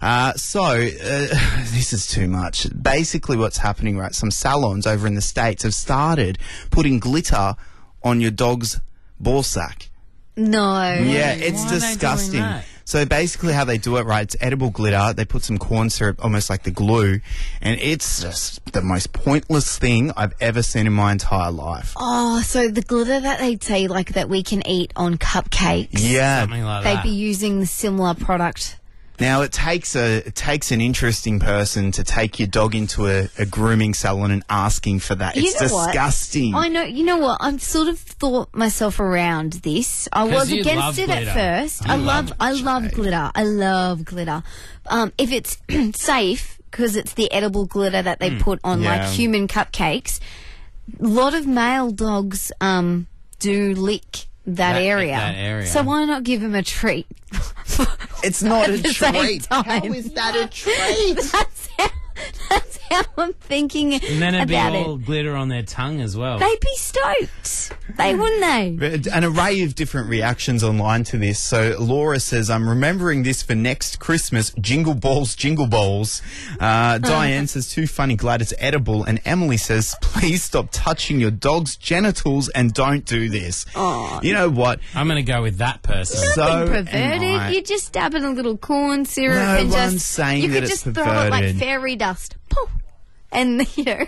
This is too much. Basically what's happening, right, some salons over in the States have started putting glitter on your dog's ball sack. No. Yeah, it's Why are they doing disgusting. that? So basically how they do it, right, it's edible glitter. They put some corn syrup, almost like the glue, and it's just the most pointless thing I've ever seen in my entire life. Oh, so the glitter that they'd say, like, that we can eat on cupcakes. Yeah. Something like They'd that. be using the similar product. Now, it takes an interesting person to take your dog into a grooming salon and asking for that. It's You know what? disgusting. I know. You know what? I've sort of thought myself around this. I 'Cause was you against love it glitter. at first. You I love love glitter. I love glitter. If it's safe, because it's the edible glitter that they put on Yeah. like human cupcakes. A lot of male dogs do lick that area. So why not give them a treat? It's not a At the same treat. time. How is that a treat? That's how I'm thinking And then it'd be about all it. glitter on their tongue as well. They'd be stoked. Wouldn't they? An array of different reactions online to this. So Laura says, I'm remembering this for next Christmas. Jingle balls, jingle balls. Diane says, too funny, glad it's edible. And Emily says, please stop touching your dog's genitals and don't do this. You know what? I'm going to go with that person. So Nothing am perverted. I. You just dab in a little corn syrup No and one's just saying you that could it's just throw it like perverted. fairy dust. Poof. And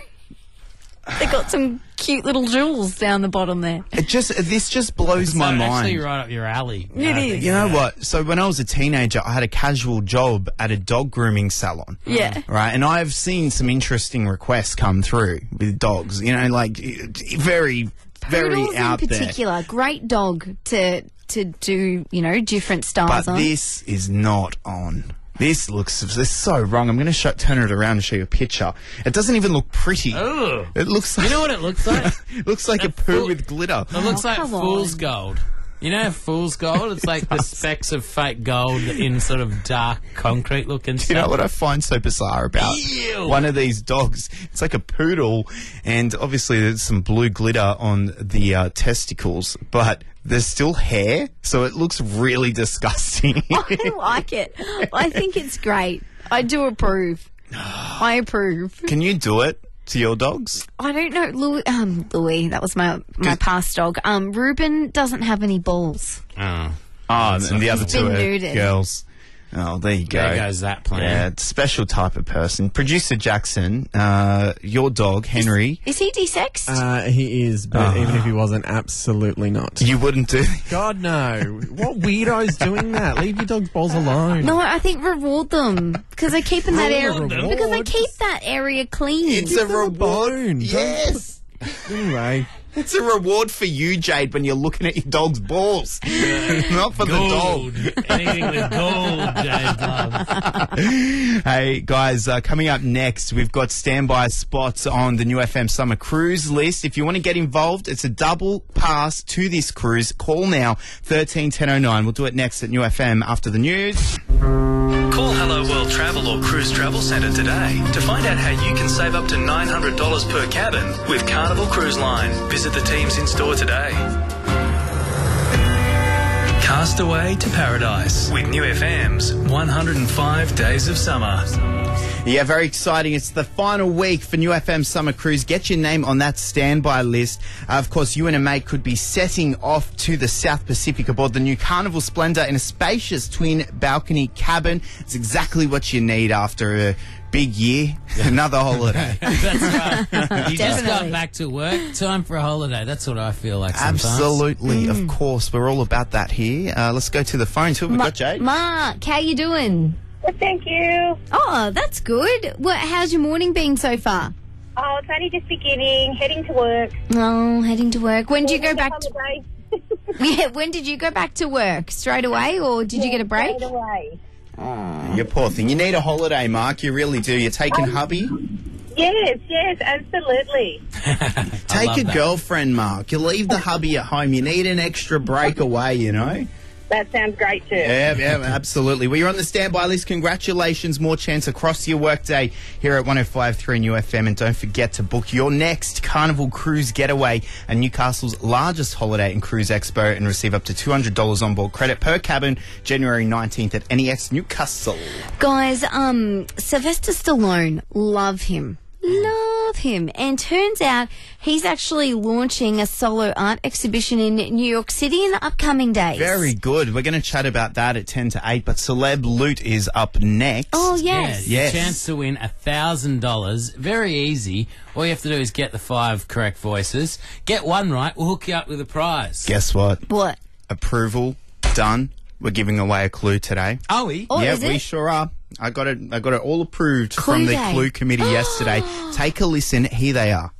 they got some cute little jewels down the bottom there. This just blows my So mind. actually right up your alley. It is. You know what? So when I was a teenager, I had a casual job at a dog grooming salon. Yeah. Right, and I've seen some interesting requests come through with dogs. You know, like very, very Poodles out in there. particular, great dog to do, different styles But on. this is not on. This is so wrong. I'm going to turn it around and show you a picture. It doesn't even look pretty. Ugh. It looks like, You know what it looks like? it looks like a poo with glitter. It looks like come fool's on. gold. You know fool's gold? It's like the specks of fake gold in sort of dark concrete looking Do you know stuff. what I find so bizarre about Ew. one of these dogs? It's like a poodle, and obviously there's some blue glitter on the testicles, but there's still hair, so it looks really disgusting. I like it. I think it's great. I do approve. I approve. Can you do it to your dogs? I don't know. Louis, that was my past dog. Ruben doesn't have any balls. Oh, and the other two are neutered. girls. Oh, there you go. There goes that plan. Yeah, it's a special type of person. Producer Jackson, your dog, Henry. Is he de-sexed? He is, but even if he wasn't, absolutely not. You wouldn't do God, no. What weirdo's doing that? Leave your dog's balls alone. No, I think reward them because they keep in that area. Reward. Because they keep that area clean. It's a reward. Bone. Yes. Anyway. It's a reward for you, Jade, when you're looking at your dog's balls. Not for Gold. the dog. Anything with gold, Jade loves. Hey, guys, coming up next, we've got standby spots on the New FM Summer Cruise list. If you want to get involved, it's a double pass to this cruise. Call now, 13 1009. We'll do it next at New FM after the news. Call Hello World Travel or Cruise Travel Centre today to find out how you can save up to $900 per cabin with Carnival Cruise Line. Visit the teams in store today. Castaway to Paradise with New FM's 105 Days of Summer. Yeah, very exciting. It's the final week for New FM Summer Cruise. Get your name on that standby list. Of course, you and a mate could be setting off to the South Pacific aboard the new Carnival Splendor in a spacious twin balcony cabin. It's exactly what you need after a big year. Another holiday. That's right. You just got back to work. Time for a holiday. That's what I feel like sometimes. Absolutely. Of course. We're all about that here. Let's go to the phones. Who have we got, Jade? Mark, how you doing? Well, thank you. Oh, that's good. How's your morning been so far? Oh, it's only just beginning, heading to work. Oh, heading to work. When did you go back? Holiday. Yeah, when did you go back to work? Straight away, or did you get a break? Straight away. You poor thing. You need a holiday, Mark. You really do. You're taking hubby. Yes, absolutely. Take a girlfriend, Mark. You leave the hubby at home. You need an extra break away, you know. That sounds great too. Yeah, absolutely. Well, you're on the standby list. Congratulations. More chance across your workday here at 105.3 New FM. And don't forget to book your next Carnival Cruise getaway at Newcastle's largest holiday and cruise expo and receive up to $200 on board credit per cabin January 19th at NEX Newcastle. Guys, Sylvester Stallone, love him. Love him. And turns out he's actually launching a solo art exhibition in New York City in the upcoming days. Very good. We're going to chat about that at 10 to 8, but Celeb Loot is up next. Oh, yes. Yes. Chance to win $1,000. Very easy. All you have to do is get the 5 correct voices. Get one right, we'll hook you up with a prize. Guess what? What? Approval done. We're giving away a clue today. Are we? Oh, yeah, is we it? sure are. I got it all approved Clue from the Day. Clue Committee yesterday. Take a listen. Here they are.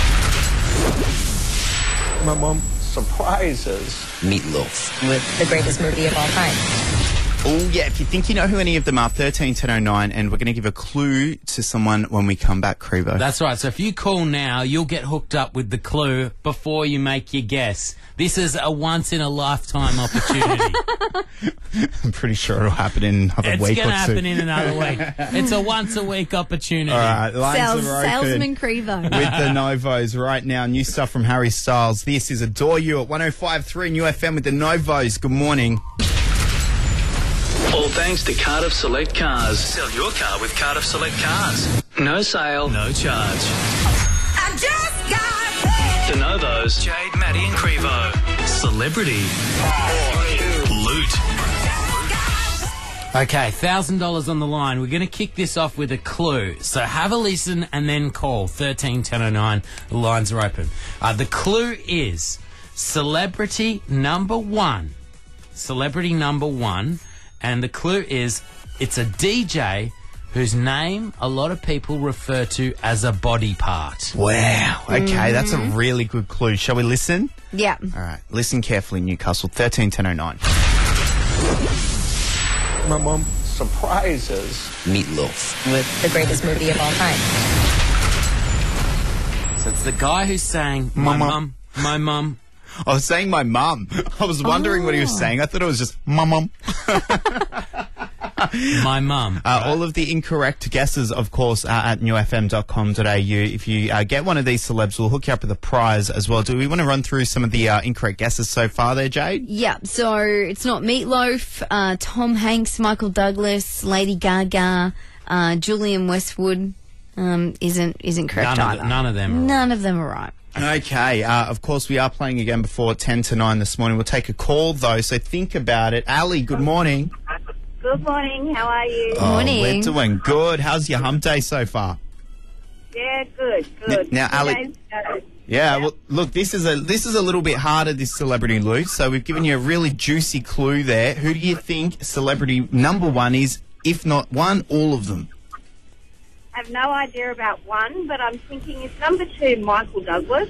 My mom. Surprises. Meatloaf. With the greatest movie of all time. Oh, yeah. If you think you know who any of them are, 13 1009, and we're going to give a clue to someone when we come back, Crevo. That's right. So if you call now, you'll get hooked up with the clue before you make your guess. This is a once-in-a-lifetime opportunity. I'm pretty sure it'll happen in another It's week going to or two. happen in another week. It's a once-a-week opportunity. All right, lines are open. Salesman Crevo. With the Novos right now. New stuff from Harry Styles. This is Adore You at 105.3 New FM with the Novos. Good morning. All thanks to Cardiff Select Cars. Sell your car with Cardiff Select Cars. No sale, no charge. I just got De Novos, Jade, Maddie and Crevo. Celebrity. Loot. Okay, $1,000 on the line. We're going to kick this off with a clue. So have a listen and then call 13 1009. The lines are open. The clue is celebrity number one. Celebrity number one. And the clue is it's a DJ whose name a lot of people refer to as a body part. Wow. Okay, that's a really good clue. Shall we listen? Yeah. All right. Listen carefully, Newcastle. 13 1009. My mom. Surprises. Meatloaf. With the greatest movie of all time. So it's the guy who's saying, my mum, my mum. I was saying my mum. I was wondering what he was saying. I thought it was just my mum. My mum. All of the incorrect guesses, of course, are at newfm.com.au. If you get one of these celebs, we'll hook you up with a prize as well. Do we want to run through some of the incorrect guesses so far there, Jade? Yeah, so it's not Meatloaf, Tom Hanks, Michael Douglas, Lady Gaga, Julian Westwood isn't correct either. None of them are None of them are right. Okay, of course we are playing again before 10 to 9 this morning. We'll take a call though, so think about it. Ali, good morning. Good morning. How are you? Morning. We're doing good. How's your hump day so far? Yeah, good. Now, Ali. Yeah, well, look, this is a little bit harder, this celebrity Lou. So we've given you a really juicy clue there. Who do you think celebrity number one is? If not one, all of them. I have no idea about one, but I'm thinking it's number 2, Michael Douglas.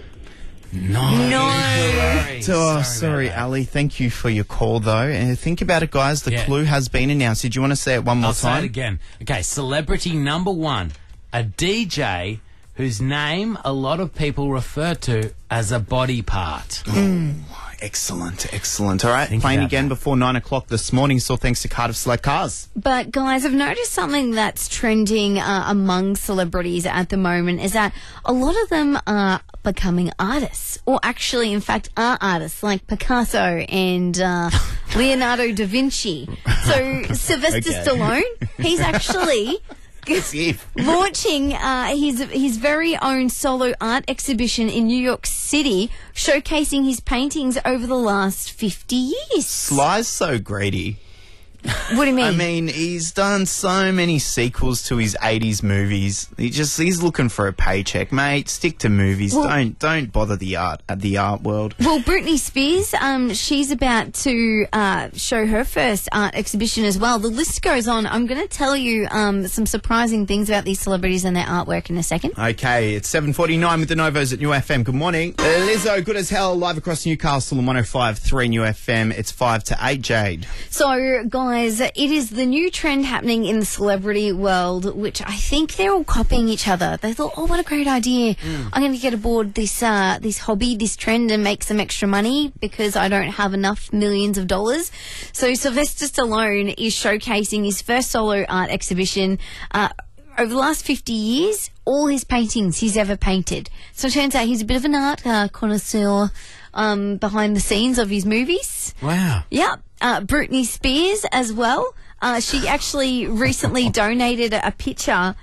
No. Sorry, Ali. Thank you for your call, though. And think about it, guys. The clue has been announced. Did you want to say it one more time? I'll say it again. Okay, celebrity number 1, a DJ whose name a lot of people refer to as a body part. Excellent. All right, playing again before 9 o'clock this morning. So thanks to Cardiff Select Cars. But guys, I've noticed something that's trending among celebrities at the moment is that a lot of them are becoming artists, or actually, in fact, are artists like Picasso and Leonardo da Vinci. So Sylvester Stallone, he's actually launching his very own solo art exhibition in New York City, showcasing his paintings over the last 50 years. Sly's so greedy. What do you mean? I mean, he's done so many sequels to his 80s movies. He's looking for a paycheck, mate. Stick to movies. Well, don't bother the art world. Well, Britney Spears, she's about to show her first art exhibition as well. The list goes on. I'm going to tell you some surprising things about these celebrities and their artwork in a second. Okay, it's 7:49 with the Novos at New FM. Good morning. Lizzo, good as hell, live across Newcastle on 105.3 New FM. It's 5 to 8, Jade. So, guys, it is the new trend happening in the celebrity world, which I think they're all copying each other. They thought, oh, what a great idea. I'm going to get aboard this hobby, this trend, and make some extra money because I don't have enough millions of dollars. So Sylvester Stallone is showcasing his first solo art exhibition. Over the last 50 years, all his paintings he's ever painted. So it turns out he's a bit of an art connoisseur behind the scenes of his movies. Wow. Yep. Britney Spears as well. She actually recently donated a picture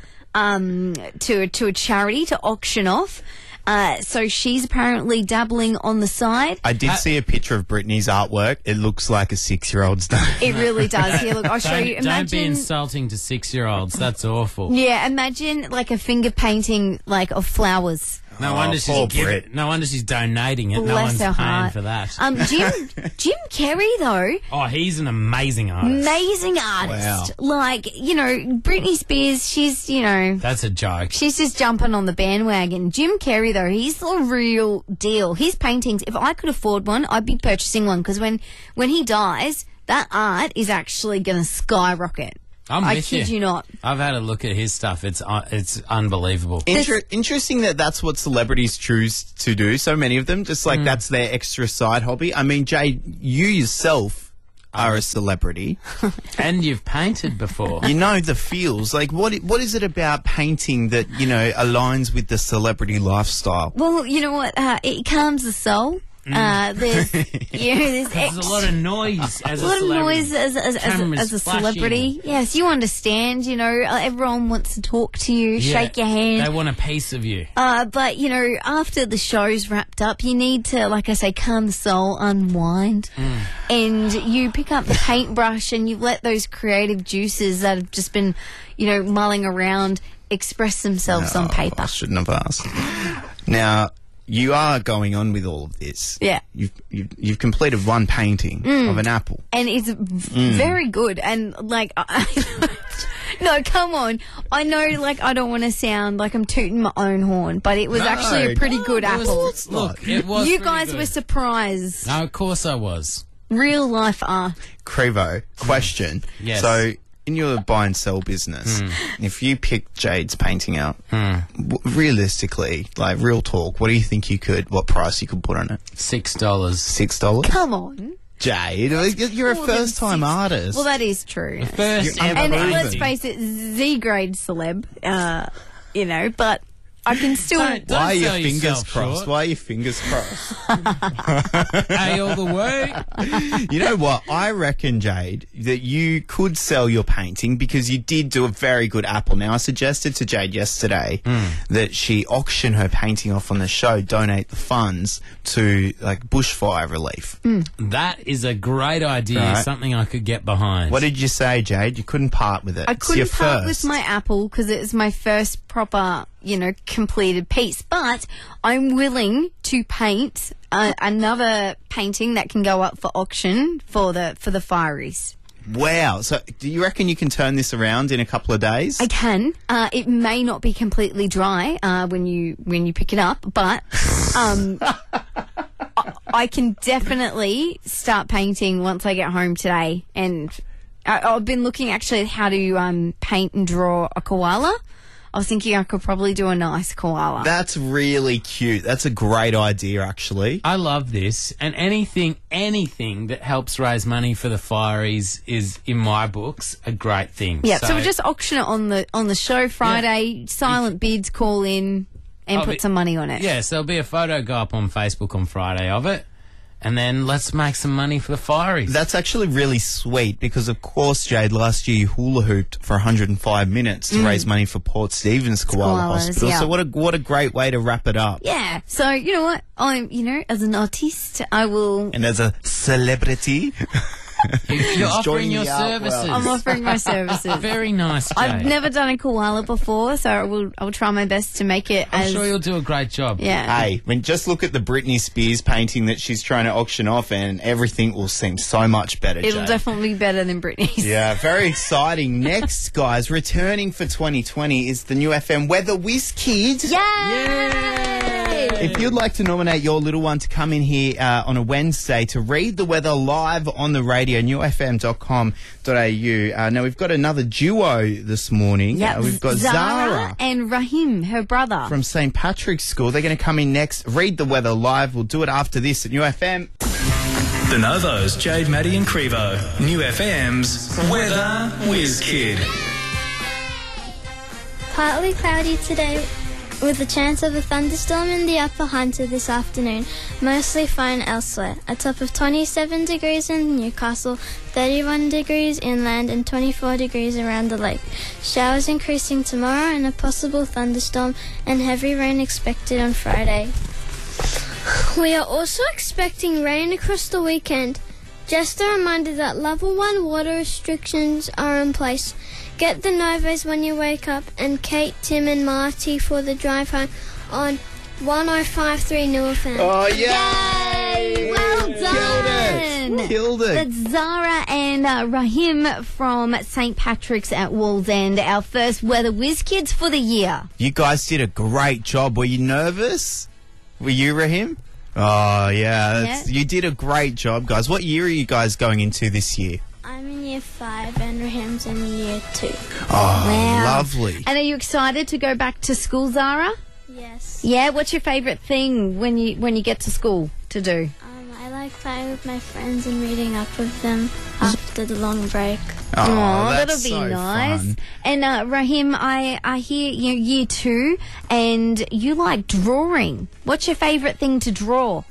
to a charity to auction off. So she's apparently dabbling on the side. I did see a picture of Britney's artwork. It looks like a 6-year-old's done. It really does. Here, look, I'll show you. Don't be insulting to 6-year-olds. That's awful. Yeah, imagine like a finger painting like of flowers. No wonder she's donating it. Bless no one's her paying heart. for that. Jim Carrey though. Oh, he's an amazing artist. Amazing artist. Wow. Like, Britney Spears, she's, That's a joke. she's just jumping on the bandwagon. Jim Carrey though, he's the real deal. His paintings, if I could afford one, I'd be purchasing one because when he dies, that art is actually going to skyrocket. I kid you not. I've had a look at his stuff. It's unbelievable. Interesting that's what celebrities choose to do. So many of them, just like that's their extra side hobby. I mean, Jay, you yourself are a celebrity. And you've painted before. You know the feels. Like, what is it about painting that, aligns with the celebrity lifestyle? Well, you know what? It calms the soul. There's a lot of noise as a lot celebrity. of noise as a celebrity. Yes, you understand. Everyone wants to talk to you, shake your hand. They want a piece of you. But after the show's wrapped up, you need to, like I say, calm the soul, unwind, and you pick up the paintbrush and you let those creative juices that have just been, mulling around express themselves on paper. I shouldn't have asked. Now, you are going on with all of this. Yeah. You've completed one painting of an apple. And it's very good. And, no, come on. I know, I don't want to sound like I'm tooting my own horn, but it was actually a pretty good apple. Look, it was You pretty guys good. were surprised. No, of course I was. Real life art. Crevo, question. Yes. So, in your buy and sell business, if you picked Jade's painting out, realistically, real talk, what do you think what price you could put on it? $6. $6? Come on. Jade, you're a first-time artist. Well, that is true. First And ever let's painting. face it, Z-grade celeb, but I can still. Don't Why are your sell fingers yourself crossed? short. Why are your fingers crossed? A all the way. You know what? I reckon, Jade, that you could sell your painting because you did do a very good apple. Now, I suggested to Jade yesterday that she auction her painting off on the show, donate the funds to like bushfire relief. That is a great idea. Right. Something I could get behind. What did you say, Jade? You couldn't part with it. I It's your couldn't part first. with my apple because it was my first proper, completed piece. But I'm willing to paint another painting that can go up for auction for the fireys. Wow. So do you reckon you can turn this around in a couple of days? I can. It may not be completely dry when you pick it up, but I can definitely start painting once I get home today. And I've been looking actually at how to paint and draw a koala. I was thinking I could probably do a nice koala. That's really cute. That's a great idea, actually. I love this, and anything that helps raise money for the fireys is, in my books, a great thing. Yeah, so we'll just auction it on the show Friday. Yeah. Silent bids, call in and put some money on it. Yeah, so there'll be a photo go up on Facebook on Friday of it, and then let's make some money for the fireys. That's actually really sweet because, of course, Jade, last year you hula hooped for 105 minutes to raise money for Port Stephens Koala Koalas, Hospital. yeah. So what a great way to wrap it up. Yeah, so you know what? I'm, as an artist, I will. And as a celebrity, You're offering joining your the art world. services. I'm offering my services. Very nice, Jade. I've never done a koala before, so I will try my best to make it I'm as. sure you'll do a great job. Yeah. hey, just look at the Britney Spears painting that she's trying to auction off and everything will seem so much better, It'll Jade. definitely be better than Britney's. Yeah, very exciting. Next, guys, returning for 2020 is the new FM Weather Whiz Kids. Yay! If you'd like to nominate your little one to come in here on a Wednesday to read the weather live on the radio, newfm.com.au. Now, we've got another duo this morning. Yeah, We've got Zara and Rahim, her brother. from St. Patrick's School. They're going to come in next, read the weather live. We'll do it after this at New FM. The Novos, Jade, Maddie and Crevo. New FM's Weather Whiz Kid. Partly cloudy today with a chance of a thunderstorm in the upper Hunter this afternoon. Mostly fine elsewhere. A top of 27 degrees in Newcastle, 31 degrees inland and 24 degrees around the lake. Showers increasing tomorrow and a possible thunderstorm and heavy rain expected on Friday. We are also expecting rain across the weekend. Just a reminder that level 1 water restrictions are in place. Get the Novos when you wake up, and Kate, Tim and Marty for the drive home on 105.3 New FM. Oh, yay! Well done! Killed it. That's Zara and Rahim from St. Patrick's at Wallsend, our first Weather Whiz Kids for the year. You guys did a great job. Were you nervous? Were you, Rahim? Oh, yeah. You did a great job, guys. What year are you guys going into this year? I'm in year 5 and Rahim's in year 2. Oh, Wow. lovely. And are you excited to go back to school, Zara? Yes. Yeah, what's your favourite thing when you get to school to do? I like playing with my friends and meeting up with them after the long break. Oh, that'll that's be so nice. fun. And Rahim, I hear you're year 2 and you like drawing. What's your favourite thing to draw?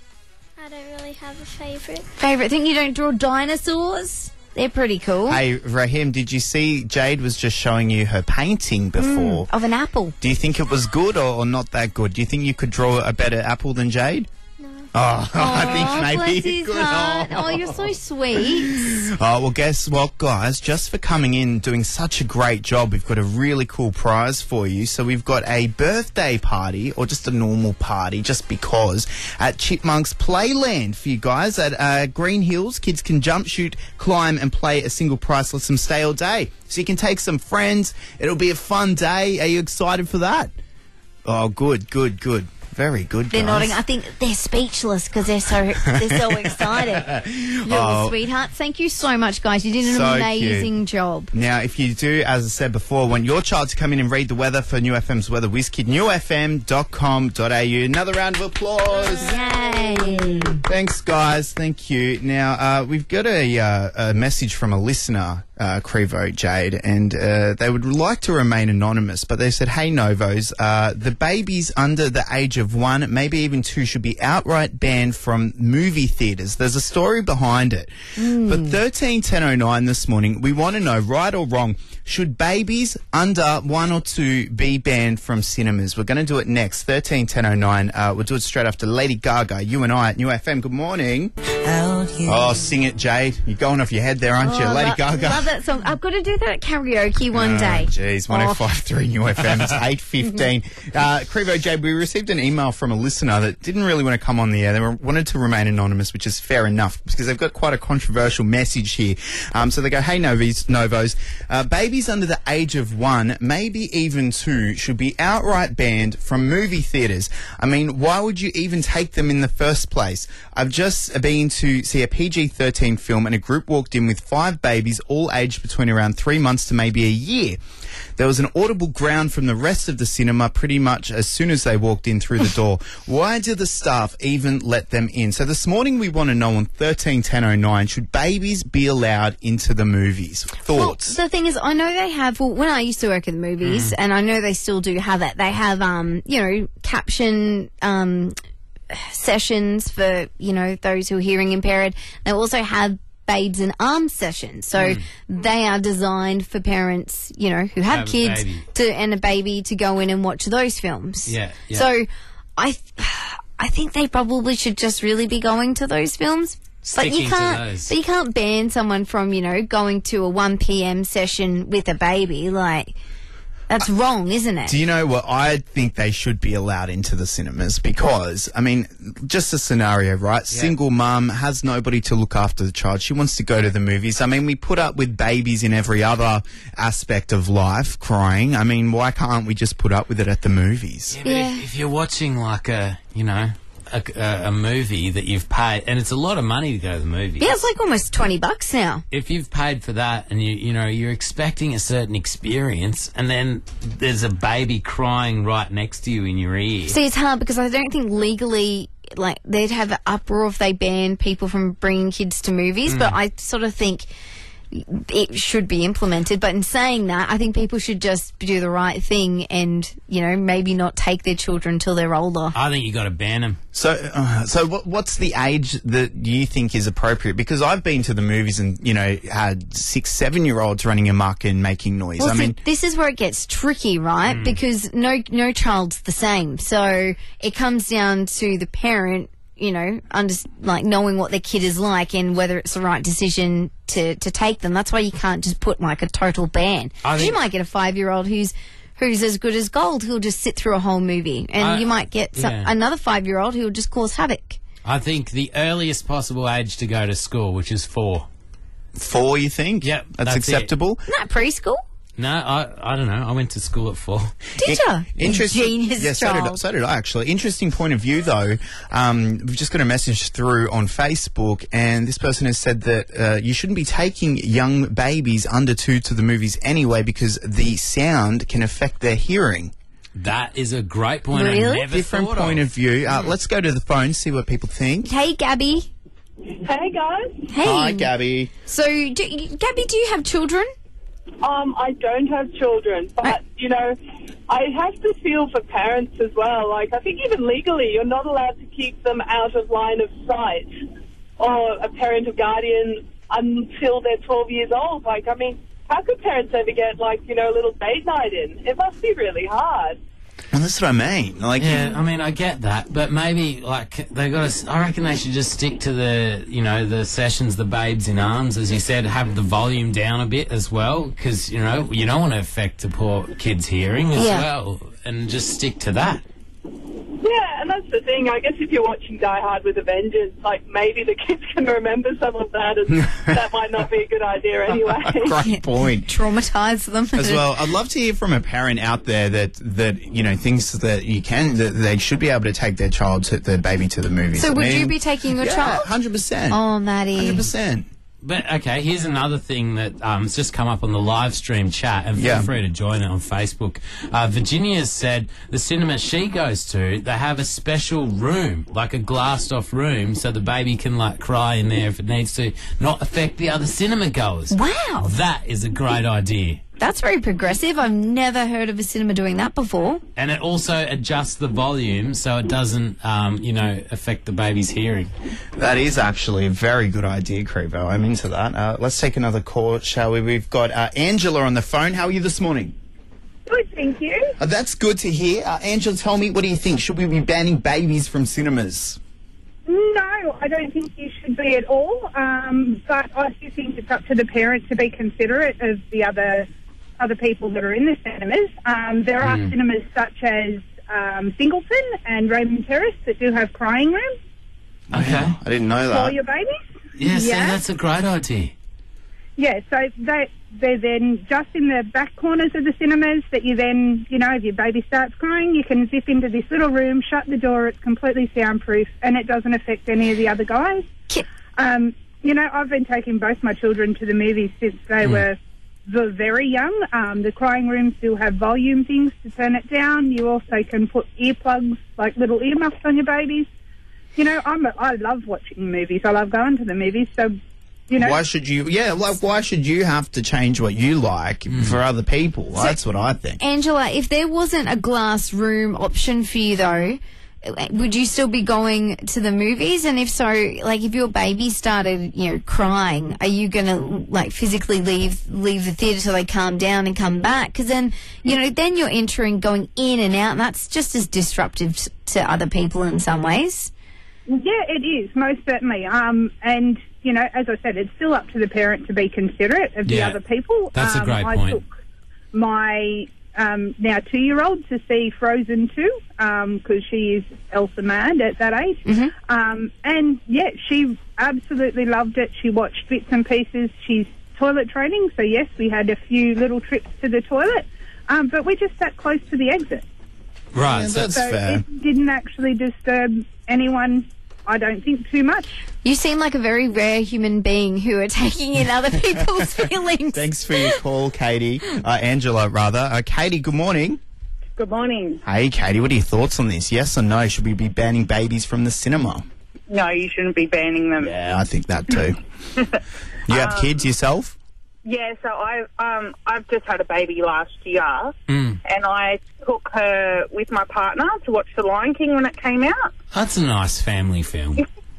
I don't really have a favourite. Favourite thing? You don't draw dinosaurs? They're pretty cool. Hey, Rahim, did you see Jade was just showing you her painting before? Of an apple. Do you think it was good or not that good? Do you think you could draw a better apple than Jade? No. Oh, I Bless think maybe you his could. heart. Oh, you're so sweet. Oh, well, guess what, guys? Just for coming in, doing such a great job, we've got a really cool prize for you. So we've got a birthday party, or just a normal party, just because, at Chipmunks Playland for you guys at Green Hills. Kids can jump, shoot, climb, and play a single price Let them stay all day. So you can take some friends. It'll be a fun day. Are you excited for that? Oh, good. Very good, They're guys. nodding. I think they're speechless because they're so excited. Little sweethearts. Thank you so much, guys. You did an So amazing job. Now, if you do, as I said before, want your child to come in and read the weather for New FM's Weather Whiz Kid, newfm.com.au. Another round of applause. Yay. Thanks, guys. Thank you. Now, we've got a message from a listener Crevo, Jade, and they would like to remain anonymous, but they said, hey, Novos, the babies under the age of 1, maybe even 2, should be outright banned from movie theatres. There's a story behind it. But 131009 this morning, we want to know, right or wrong, should babies under 1 or 2 be banned from cinemas? We're going to do it next, 131009. We'll do it straight after Lady Gaga, You and I at New FM. Good morning. Oh, sing it, Jade. You're going off your head there, aren't you? Lady Gaga. Love that song. I've got to do that at karaoke one day. Jeez, 105.3 New FM. It's 8:15. Crevo, Jade, we received an email from a listener that didn't really want to come on the air. They wanted to remain anonymous, which is fair enough, because they've got quite a controversial message here. So they go, hey, Novos, babies under the age of 1, maybe even 2, should be outright banned from movie theatres. I mean, why would you even take them in the first place? I've just been to see a PG-13 film and a group walked in with 5 babies, all aged between around 3 months to maybe a year. There was an audible groan from the rest of the cinema pretty much as soon as they walked in through the door. Why did the staff even let them in? So this morning we want to know on 131009, should babies be allowed into the movies? Thoughts? Well, the thing is, I know they have, when I used to work in the movies, and I know they still do have it, they have, caption sessions for, those who are hearing impaired. They also have babes and arms sessions. So they are designed for parents, who have kids and a baby to go in and watch those films. Yeah. So I think they probably should just really be going to those films. But you can't ban someone from, going to a 1 p.m. session with a baby. Like, that's wrong, isn't it? Do you know what? I think they should be allowed into the cinemas because, I mean, just a scenario, right? Yeah. Single mum has nobody to look after the child. She wants to go to the movies. I mean, we put up with babies in every other aspect of life, crying. I mean, why can't we just put up with it at the movies? Yeah, but if you're watching like a movie that you've paid, and it's a lot of money to go to the movies. Yeah, it's like almost $20 now. If you've paid for that and you're expecting a certain experience, and then there's a baby crying right next to you in your ear. See, it's hard because I don't think legally, like, they'd have an uproar if they banned people from bringing kids to movies, but I sort of think it should be implemented. But in saying that, I think people should just do the right thing and, maybe not take their children until they're older. I think you got to ban them. So what's the age that you think is appropriate? Because I've been to the movies and, had 6, 7-year-olds running amok and making noise. Well, this is where it gets tricky, right? Because no child's the same. So it comes down to the parent, knowing what their kid is like and whether it's the right decision to take them. That's why you can't just put like a total ban. You might get a 5-year-old who's as good as gold, who'll just sit through a whole movie, and you might get another 5-year-old who'll just cause havoc. I think the earliest possible age to go to school, which is 4. 4, you think? Yep, that's acceptable. Isn't that preschool? No, I don't know. I went to school at 4. Did you? Interesting. Genius child. So did I, actually. Interesting point of view, though. We've just got a message through on Facebook, and this person has said that you shouldn't be taking young babies under 2 to the movies anyway because the sound can affect their hearing. That is a great point. Really? I never Different thought point of view. Let's go to the phone, see what people think. Hey, Gabby. Hey, guys. Hey. Hi, Gabby. So, Gabby, do you have children? I don't have children, but, I have to feel for parents as well. Like, I think even legally, you're not allowed to keep them out of line of sight or a parent or guardian until they're 12 years old. Like, I mean, how could parents ever get, like, a little date night in? It must be really hard. Well, that's what I mean. Like, yeah, I mean, I get that, but maybe like I reckon they should just stick to the, the sessions, the babes in arms, as you said, have the volume down a bit as well, because you don't want to affect the poor kid's hearing as well, and just stick to that. Yeah, and that's the thing. I guess if you're watching Die Hard with a Vengeance, like maybe the kids can remember some of that, and that might not be a good idea anyway. Great point. Traumatise them as well. I'd love to hear from a parent out there that thinks that that they should be able to take their baby to the movies. So would you be taking your child? 100%. Oh, Maddie. 100%. But, okay, here's another thing that has just come up on the live stream chat, and feel free to join it on Facebook. Virginia said the cinema she goes to, they have a special room, like a glassed-off room, so the baby can, like, cry in there if it needs to, not affect the other cinema goers. Wow. That is a great idea. That's very progressive. I've never heard of a cinema doing that before. And it also adjusts the volume so it doesn't, affect the baby's hearing. That is actually a very good idea, Crevo. I'm into that. Let's take another call, shall we? We've got Angela on the phone. How are you this morning? Good, thank you. That's good to hear. Angela, tell me, what do you think? Should we be banning babies from cinemas? No, I don't think you should be at all. But I do think it's up to the parent to be considerate of the other people that are in the cinemas. There are cinemas such as Singleton and Raymond Terrace that do have crying rooms. Okay. I didn't know that. For your babies. Yeah, see, that's a great idea. Yeah, so they're then just in the back corners of the cinemas that you then, if your baby starts crying, you can zip into this little room, shut the door, it's completely soundproof, and it doesn't affect any of the other guys. I've been taking both my children to the movies since they were very young. The crying rooms still have volume things to turn it down. You also can put earplugs, like little earmuffs on your babies. I love watching movies. I love going to the movies, so... Why should you? Yeah, why should you have to change what you like for other people? So, that's what I think. Angela, if there wasn't a glass room option for you, though, would you still be going to the movies? And if so, like, if your baby started, crying, are you going to, physically leave the theatre till they calm down and come back? Because then, then you're going in and out, and that's just as disruptive to other people in some ways. Yeah, it is, most certainly. And, as I said, it's still up to the parent to be considerate of the other people. That's a great point. I took my now 2-year-old to see Frozen 2 because she is Elsa mad at that age. And, she absolutely loved it. She watched bits and pieces. She's toilet training, so, yes, we had a few little trips to the toilet, but we just sat close to the exit. Right, that's fair. It didn't actually disturb anyone, I don't think, too much. You seem like a very rare human being who are taking in other people's feelings. Thanks for your call, Katie. Angela, rather. Katie, good morning. Good morning. Hey, Katie, what are your thoughts on this? Yes or no? Should we be banning babies from the cinema? No, you shouldn't be banning them. Yeah, I think that too. You have kids yourself? Yeah, so I've just had a baby last year, and I took her with my partner to watch The Lion King when it came out. That's a nice family film.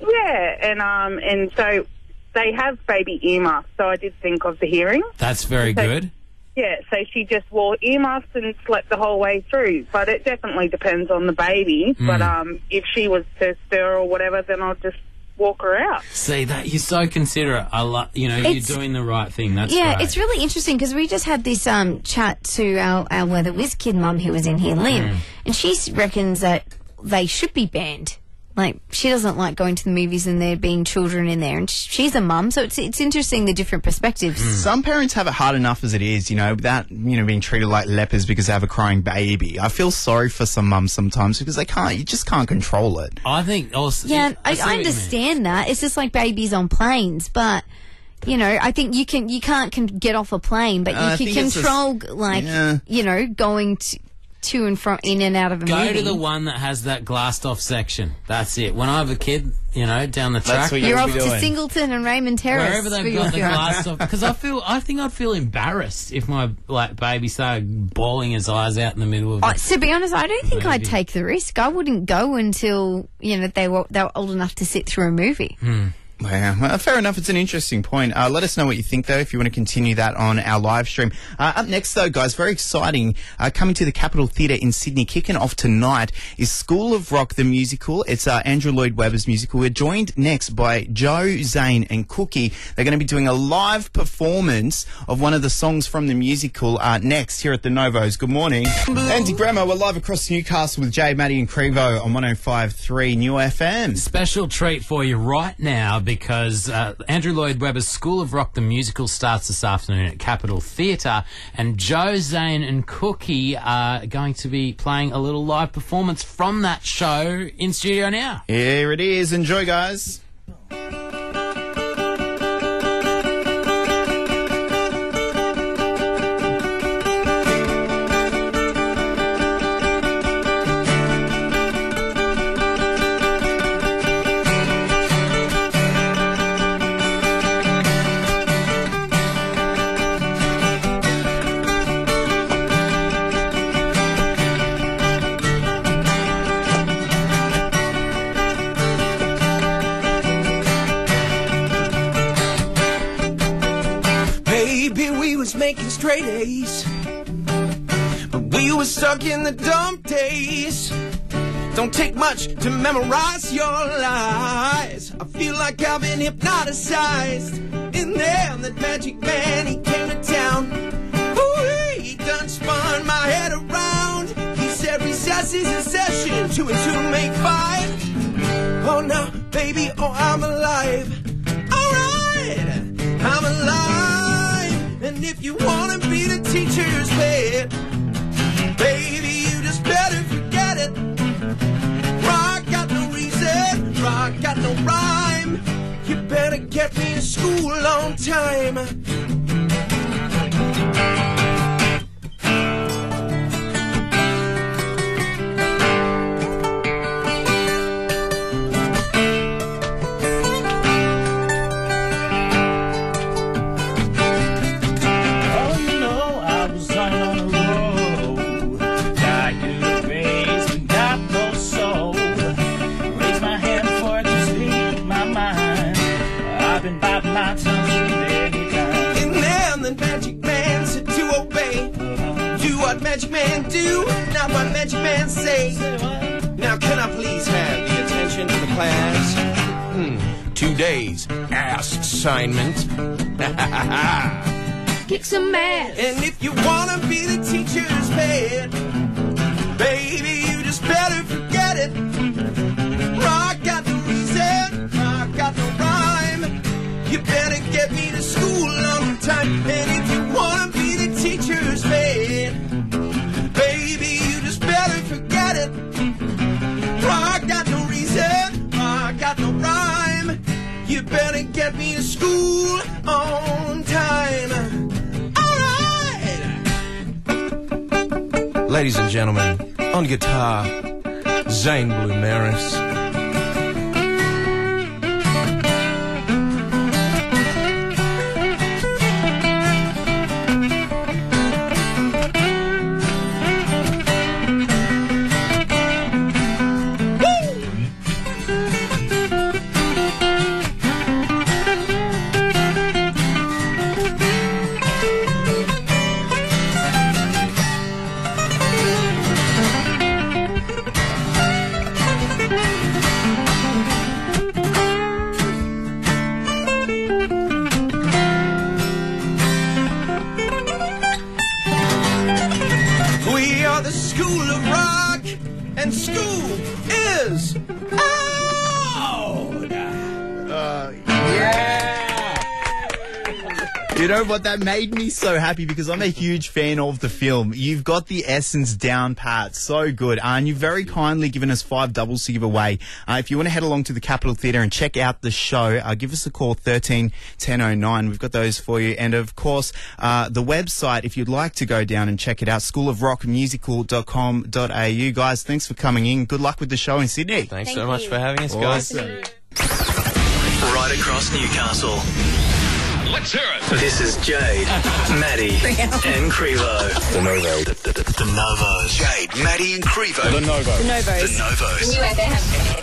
Yeah, and so they have baby earmuffs, so I did think of the hearing. That's very good. Yeah, so she just wore earmuffs and slept the whole way through. But it definitely depends on the baby. But if she was to stir or whatever, then I'll just walk her out. See, that you're so considerate. I love, you're doing the right thing. That's great. It's really interesting because we just had this chat to our Weather Whiz kid mum who was in here, Lynn, and she reckons that they should be banned. Like, she doesn't like going to the movies and there being children in there, and she's a mum, so it's interesting the different perspectives. Some parents have it hard enough as it is, without, being treated like lepers because they have a crying baby. I feel sorry for some mums sometimes because you just can't control it. I think also... Yeah, I understand that. It's just like babies on planes, but... I think you can't get off a plane, but you can control, going to and from, in and out of a movie. Go to the one that has that glassed off section. That's it. When I have a kid, down the track, you're off to Singleton and Raymond Terrace. Wherever they've got the glassed off, because I think I'd feel embarrassed if my baby started bawling his eyes out in the middle of. To be honest, I don't think I'd take the risk. I wouldn't go until they were old enough to sit through a movie. Well, fair enough. It's an interesting point. Let us know what you think, though, if you want to continue that on our live stream. Up next, though, guys, very exciting. Coming to the Capitol Theatre in Sydney, kicking off tonight, is School of Rock, the musical. It's Andrew Lloyd Webber's musical. We're joined next by Joe, Zane and Cookie. They're going to be doing a live performance of one of the songs from the musical next here at the Novos. Good morning. Andy Grammer, we're live across Newcastle with Jay, Maddie and Crevo on 105.3 New FM. Special treat for you right now, because Andrew Lloyd Webber's School of Rock, the musical, starts this afternoon at Capitol Theatre, and Joe, Zane and Cookie are going to be playing a little live performance from that show in studio now. Here it is. Enjoy, guys. making straight A's. But we were stuck in the dump days. Don't take much to memorize your lies. I feel like I've been hypnotized. In there, that magic man, he came to town. Ooh, he done spun my head around. He said recess is a session, 2 and 2 make 5. Oh, now, baby, oh, I'm alive. Alright, I'm alive. And if you wanna be the teacher's pet, baby, you just better forget it. Rock got no reason, rock got no rhyme. You better get me to school on time. Magic Man do, not what Magic Man say. Now can I please have the attention of the class? 2 days, ass assignment. Kick some ass. And if you wanna be the teacher's pet, baby, you just better forget it. Rock got no reason, rock got no rhyme. You better get me to school on time. And if you wanna be the teacher's pet, baby, you just better forget it. I got no reason, I got no rhyme. You better get me to school on time. Alright! Ladies and gentlemen, on guitar, Zane Blue Maris. You know what? That made me so happy because I'm a huge fan of the film. You've got the essence down pat. So good. And you've very kindly given us 5 doubles to give away. If you want to head along to the Capitol Theatre and check out the show, give us a call, 13 1009. We've got those for you. And, of course, the website, if you'd like to go down and check it out, schoolofrockmusical.com.au. Guys, thanks for coming in. Good luck with the show in Sydney. Thanks so much for having us, guys. Awesome. Right across Newcastle. Let's hear it. This is Jade, Maddie, and Crevo. The Novo. The Novos. Jade, Maddie, and Crevo. The Novo. The Novos. The Novos. New FM.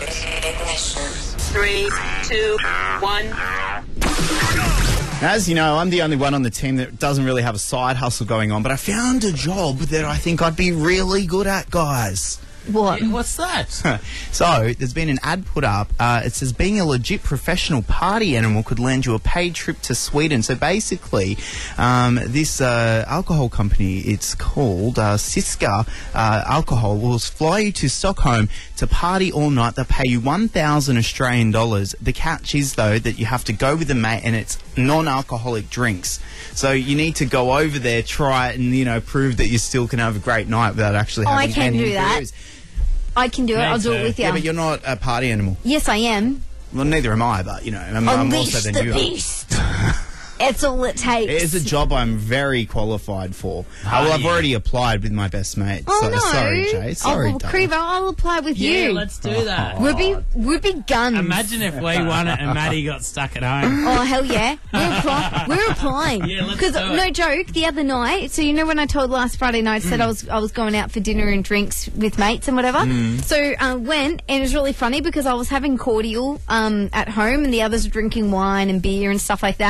3, 2, 1. As you know, I'm the only one on the team that doesn't really have a side hustle going on, but I found a job that I think I'd be really good at, guys. What? Yeah, what's that? So, there's been an ad put up. It says, being a legit professional party animal could land you a paid trip to Sweden. So, basically, this alcohol company, it's called Siska Alcohol, will fly you to Stockholm to party all night. They'll pay you 1,000 Australian dollars. The catch is, though, that you have to go with a mate and it's non-alcoholic drinks. So, you need to go over there, try it, and, you know, prove that you still can have a great night without actually having I can do that. booze. I can do it. I'll do it with you. Yeah, but you're not a party animal. Yes, I am. Well, neither am I, but, you know, I'm also than you are. Beast. It's all it takes. It is a job I'm very qualified for. I've already applied with my best mate. Oh, so, no. Sorry, Jay. Sorry, oh, Crevo, I'll apply with you. Yeah, let's do that. We'll be guns. Imagine if we won it and Maddie got stuck at home. Oh, hell yeah. We're applying. Yeah, let's Because, do it. no joke, the other night, so you know when I told last Friday night, I said I was going out for dinner and drinks with mates and whatever? So I went, and it was really funny because I was having cordial at home and the others were drinking wine and beer and stuff like that.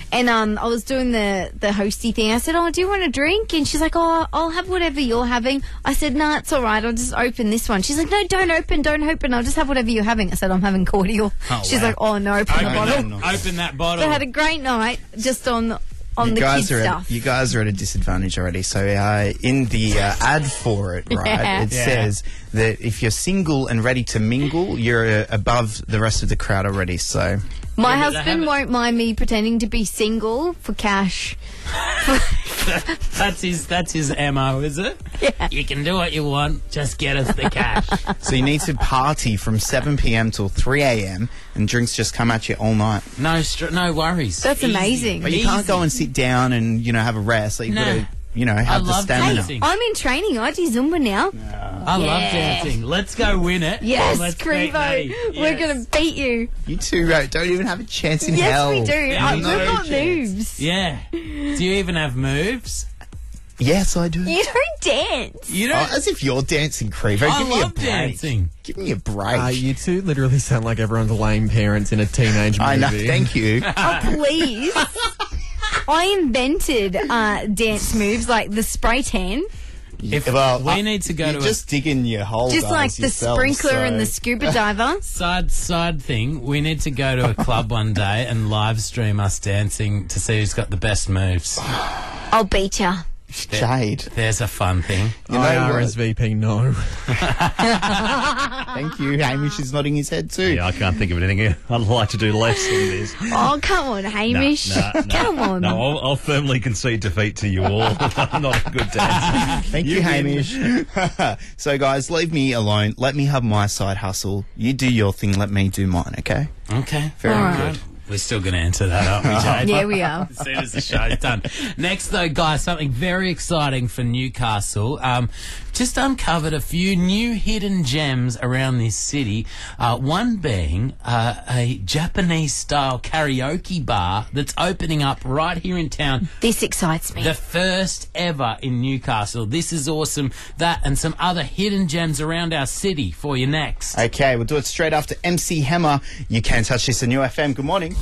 And I was doing the hosty thing. I said, "Oh, do you want a drink?" And she's like, "Oh, I'll have whatever you're having." I said, "Nah, it's all right. I'll just open this one." She's like, "No, don't open. I'll just have whatever you're having." I said, "I'm having cordial." She's like, "Oh no, open the bottle." Open that bottle. So I had a great night just on the kids stuff. You guys are at a disadvantage already. So in the ad for it, right, it says that if you're single and ready to mingle, you're above the rest of the crowd already. So my husband won't mind me pretending to be single for cash. That's his MO, is it? Yeah. You can do what you want, just get us the cash. So you need to party from 7 p.m. till 3 a.m. and drinks just come at you all night. No worries. That's amazing. But you can't go and sit down and have a rest. Like, you've got to have the stamina. Hey, I'm in training. I do Zumba now. I love dancing. Let's go win it. Yes, Let's beat Crevo. We're going to beat you. You two don't even have a chance in hell. Yes, we do. We've got moves. Yeah. Do you even have moves? Yes, I do. You don't dance. You don't. As if you're dancing, Crevo. Give me a break. Dancing. Give me a break. You two literally sound like everyone's lame parents in a teenage movie. I know. Thank you. Oh, please. I invented dance moves like the spray tan. We need to go to just dig in your hole. Just like the sprinkler and the scuba diver. Side thing. We need to go to a club one day and live stream us dancing to see who's got the best moves. I'll beat ya. Jade. There's a fun thing. RSVP, no. Thank you. Hamish is nodding his head too. Yeah, I can't think of anything I'd like to do less than this. Oh, come on, Hamish. Come on. No, I'll firmly concede defeat to you all. I'm not a good dancer. Thank you, Hamish. So, guys, leave me alone. Let me have my side hustle. You do your thing. Let me do mine, okay? Okay. Very good. We're still going to answer that, aren't we, Jade? Yeah, we are. As soon as the show's done. Next, though, guys, something very exciting for Newcastle. Just uncovered a few new hidden gems around this city. One being a Japanese-style karaoke bar that's opening up right here in town. This excites me. The first ever in Newcastle. This is awesome. That and some other hidden gems around our city for you next. Okay, we'll do it straight after MC Hammer. You Can't Touch This on New FM. Good morning.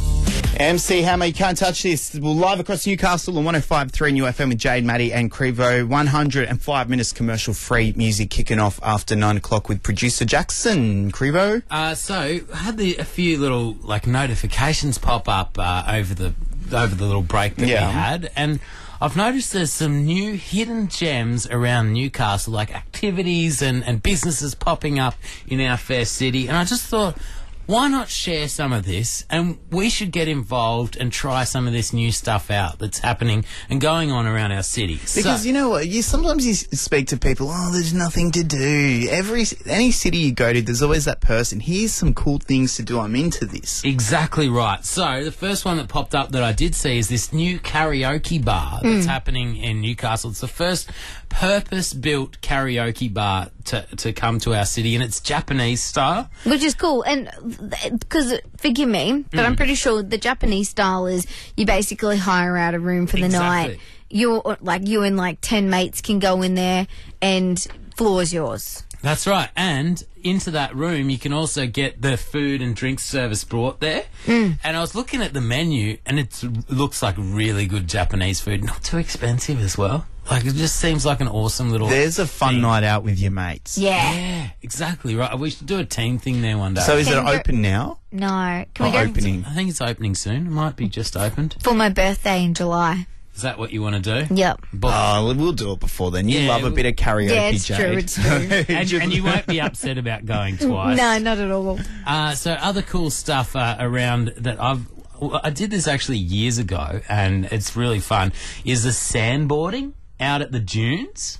MC Hammer, You Can't Touch This. We're live across Newcastle on 105.3 New FM with Jade, Maddie and Crevo. 105 minutes commercial-free music kicking off after 9 o'clock with producer Jackson. Crevo? So, I had a few little notifications pop up over the little break that we had, and I've noticed there's some new hidden gems around Newcastle, like activities and businesses popping up in our fair city, and I just thought, why not share some of this? And we should get involved and try some of this new stuff out that's happening and going on around our city. Because you know what? Sometimes you speak to people, there's nothing to do. Any city you go to, there's always that person. Here's some cool things to do. I'm into this. Exactly right. So the first one that popped up that I did see is this new karaoke bar that's happening in Newcastle. It's the first purpose-built karaoke bar to come to our city, and it's Japanese style. Which is cool, and because, forgive me, but I'm pretty sure the Japanese style is you basically hire out a room for the night. You and 10 mates can go in there and floor's yours. That's right. And into that room, you can also get the food and drink service brought there. And I was looking at the menu, and it looks like really good Japanese food. Not too expensive as well. It just seems like an awesome little... There's a fun night out with your mates. Yeah, exactly right. We should do a team thing there one day. So is it open now? No. Can we go opening? I think it's opening soon. It might be just opened. For my birthday in July. Is that what you want to do? Yep. We'll do it before then. You love a bit of karaoke, yeah, it's Jade. True, it's true. and you won't be upset about going twice. No, not at all. So other cool stuff around that I did this actually years ago, and it's really fun, is the sandboarding out at the dunes.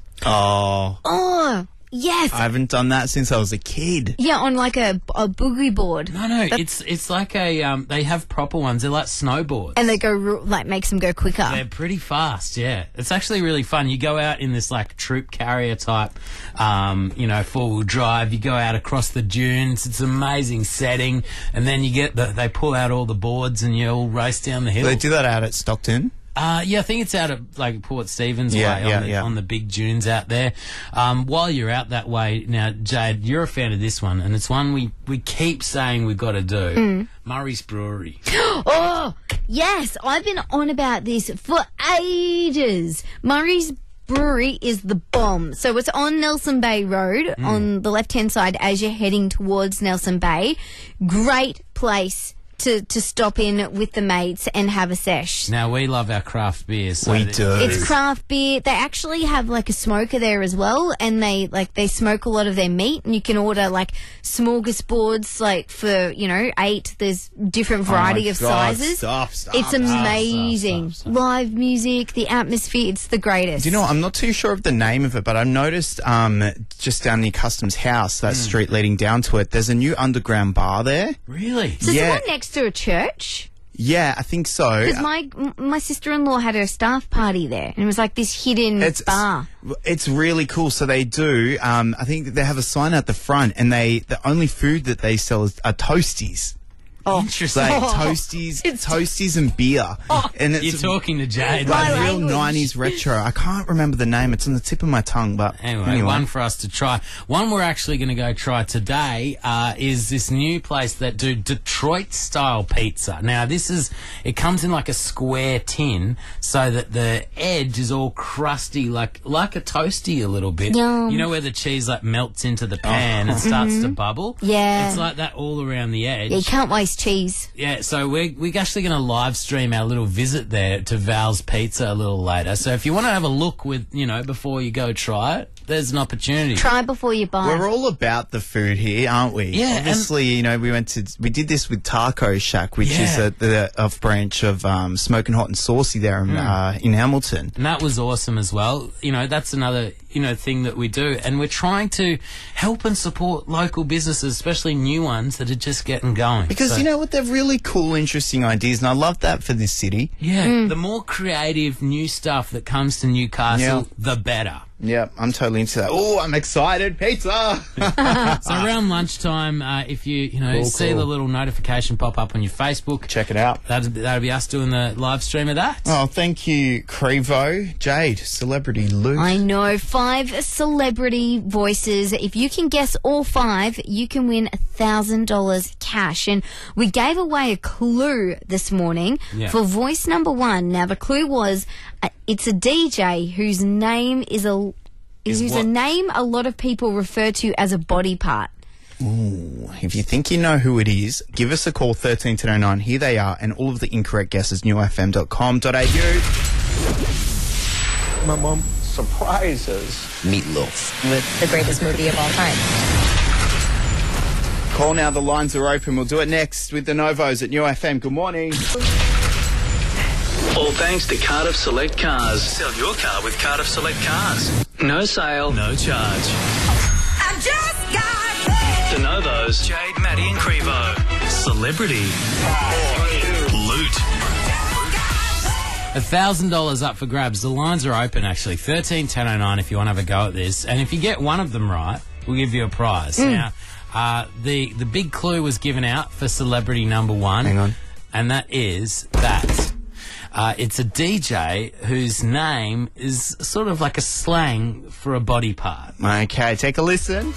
Oh, yes. I haven't done that since I was a kid. Yeah, on a boogie board. No, it's like a they have proper ones. They're like snowboards, and they go makes them go quicker. They're pretty fast. Yeah, it's actually really fun. You go out in this troop carrier type, 4-wheel drive. You go out across the dunes. It's an amazing setting, and then you get they pull out all the boards and you all race down the hill. They do that out at Stockton. Yeah, I think it's out of like Port Stephens Yeah, way yeah, on the big dunes out there. While you're out that way, now, Jade, you're a fan of this one, and it's one we keep saying we've got to do. Murray's Brewery. Oh, yes. I've been on about this for ages. Murray's Brewery is the bomb. So it's on Nelson Bay Road on the left-hand side as you're heading towards Nelson Bay. Great place to stop in with the mates and have a sesh. Now, we love our craft beers. So We do. It's craft beer. They actually have like a smoker there as well, and they smoke a lot of their meat, and you can order like smorgasbords like for 8. There's different variety of sizes. Stop. It's amazing. Live music, the atmosphere, it's the greatest. Do you know, I'm not too sure of the name of it, but I've noticed just down near Customs House, that street leading down to it, there's a new underground bar there. Really? So is the one next to a church? Yeah, I think so. Because my sister-in-law had her staff party there, and it was like this hidden bar. It's really cool. So they do. I think they have a sign out the front, and the only food that they sell are toasties. Oh, interesting. Like toasties and beer. And it's You're talking to Jade. like real 90s retro. I can't remember the name. It's on the tip of my tongue, but Anyway, one for us to try. One we're actually going to go try today is this new place that do Detroit-style pizza. Now, it comes in like a square tin so that the edge is all crusty, like a toasty a little bit. Yum. You know where the cheese like melts into the pan and starts to bubble? Yeah. It's like that all around the edge. Yeah, you can't waste cheese. Yeah, so we're actually going to live stream our little visit there to Val's Pizza a little later. So if you want to have a look before you go try it, there's an opportunity. Try before you buy. we're all about the food here, aren't we? Yeah, Obviously, we did this with Taco Shack, which is the off branch of Smoking Hot and Saucy there in Hamilton. And that was awesome as well. That's another, thing that we do. And we're trying to help and support local businesses, especially new ones that are just getting going. Because you know what? They're really cool, interesting ideas, and I love that for this city. Yeah, the more creative new stuff that comes to Newcastle, the better. Yeah, I'm totally into that. Oh, I'm excited. Pizza! So around lunchtime, if you see the little notification pop up on your Facebook, check it out. That'll be us doing the live stream of that. Oh, thank you, Crevo. Jade, Celebrity Luke. I know, 5 celebrity voices. If you can guess all 5, you can win $1,000 cash. And we gave away a clue this morning for voice number 1. Now, the clue was it's a DJ whose name is a name a lot of people refer to as a body part. Ooh, if you think you know who it is, give us a call, 131009. Here they are, and all of the incorrect guesses, newfm.com.au. My mom surprises. Meatloaf. With the greatest movie of all time. Call now, the lines are open. We'll do it next with the Novos at New FM. Good morning. All thanks to Cardiff Select Cars. Sell your car with Cardiff Select Cars. No sale, no charge. I just got De Novos, Jade, Maddie and Crevo. Celebrity. Loot. $1,000 up for grabs. The lines are open, actually. 131009 if you want to have a go at this. And if you get one of them right, we'll give you a prize. Now, the big clue was given out for celebrity number 1. Hang on. And that is that. It's a DJ whose name is sort of like a slang for a body part. Okay, take a listen.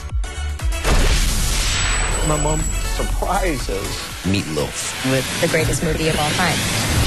My mom surprises. Meatloaf. With the greatest movie of all time.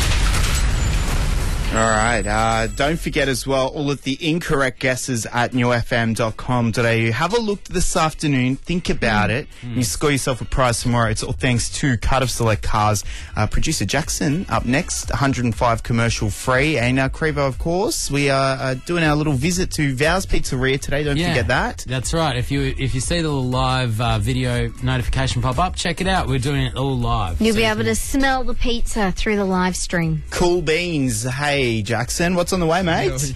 All right. Don't forget as well, all of the incorrect guesses at newfm.com.au. Have a look this afternoon. Think about it. You score yourself a prize tomorrow. It's all thanks to Cardiff Select Cars. Producer Jackson up next, 105 commercial free. And Crevo, of course, we are doing our little visit to Val's Pizzeria today. Don't forget that. That's right. If you see the little live video notification pop up, check it out. We're doing it all live. You'll be able to smell the pizza through the live stream. Cool beans. Hey, Jackson, what's on the way, mate? Dude.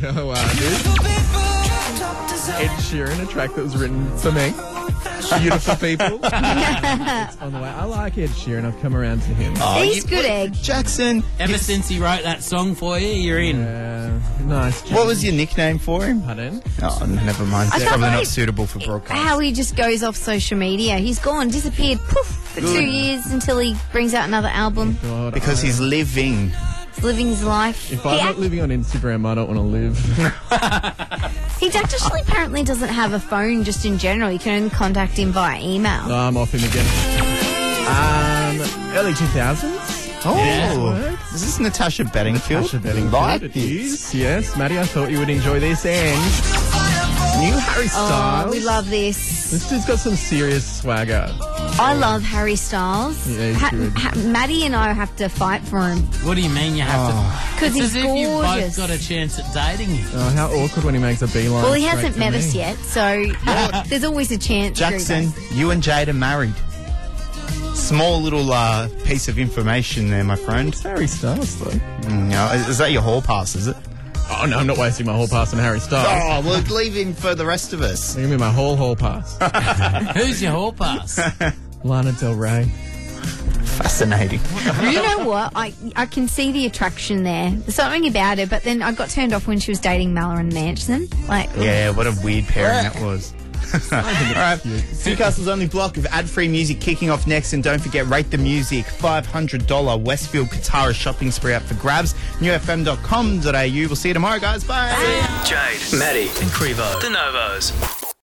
Ed Sheeran, a track that was written for me. Beautiful people. It's on the way. I like Ed Sheeran. I've come around to him. Oh, he's good, Egg. Jackson. Ever since he wrote that song for you, you're in. Nice. Jackson. What was your nickname for him? Pardon? Oh, never mind. It's probably not suitable for broadcast. How he just goes off social media. He's gone, disappeared, poof, for 2 years until he brings out another album. Because he's living. He's living his life. If I'm not living on Instagram, I don't want to live. He actually apparently doesn't have a phone just in general. You can only contact him via email. I'm off him again. Early 2000s? Oh, Yeah. is this Natasha Bedingfield? Natasha Bedingfield, Like it this. is. Yes, Maddie, I thought you would enjoy this. And new Harry Styles. Oh, we love this. This dude's got some serious swagger. I love Harry Styles. Yeah, he's good. Maddie and I have to fight for him. What do you mean you have to? 'Cause It's he's as if you've both gorgeous. got a chance at dating him. Oh, how awkward when he makes a beeline. Well, he straight hasn't to met me. us yet, so there's always a chance. Jackson, you and Jade are married. Small little piece of information there, my friend. It's Harry Styles, though. No, is that your hall pass, is it? Oh, no, I'm not wasting my whole pass on Harry Styles. Oh, well, leave him for the rest of us. Give me my whole pass. Who's your hall pass? Lana Del Rey. Fascinating. You know what? I can see the attraction there. There's something about it, but then I got turned off when she was dating Marilyn Manson. Like, Yeah, what a weird pairing that was. All right, Newcastle's only block of ad-free music kicking off next, and don't forget, Rate the Music, $500 Westfield Katara shopping spree up for grabs. newfm.com.au. We'll see you tomorrow, guys. Bye. Jade, Maddie, and Crevo. The Novos.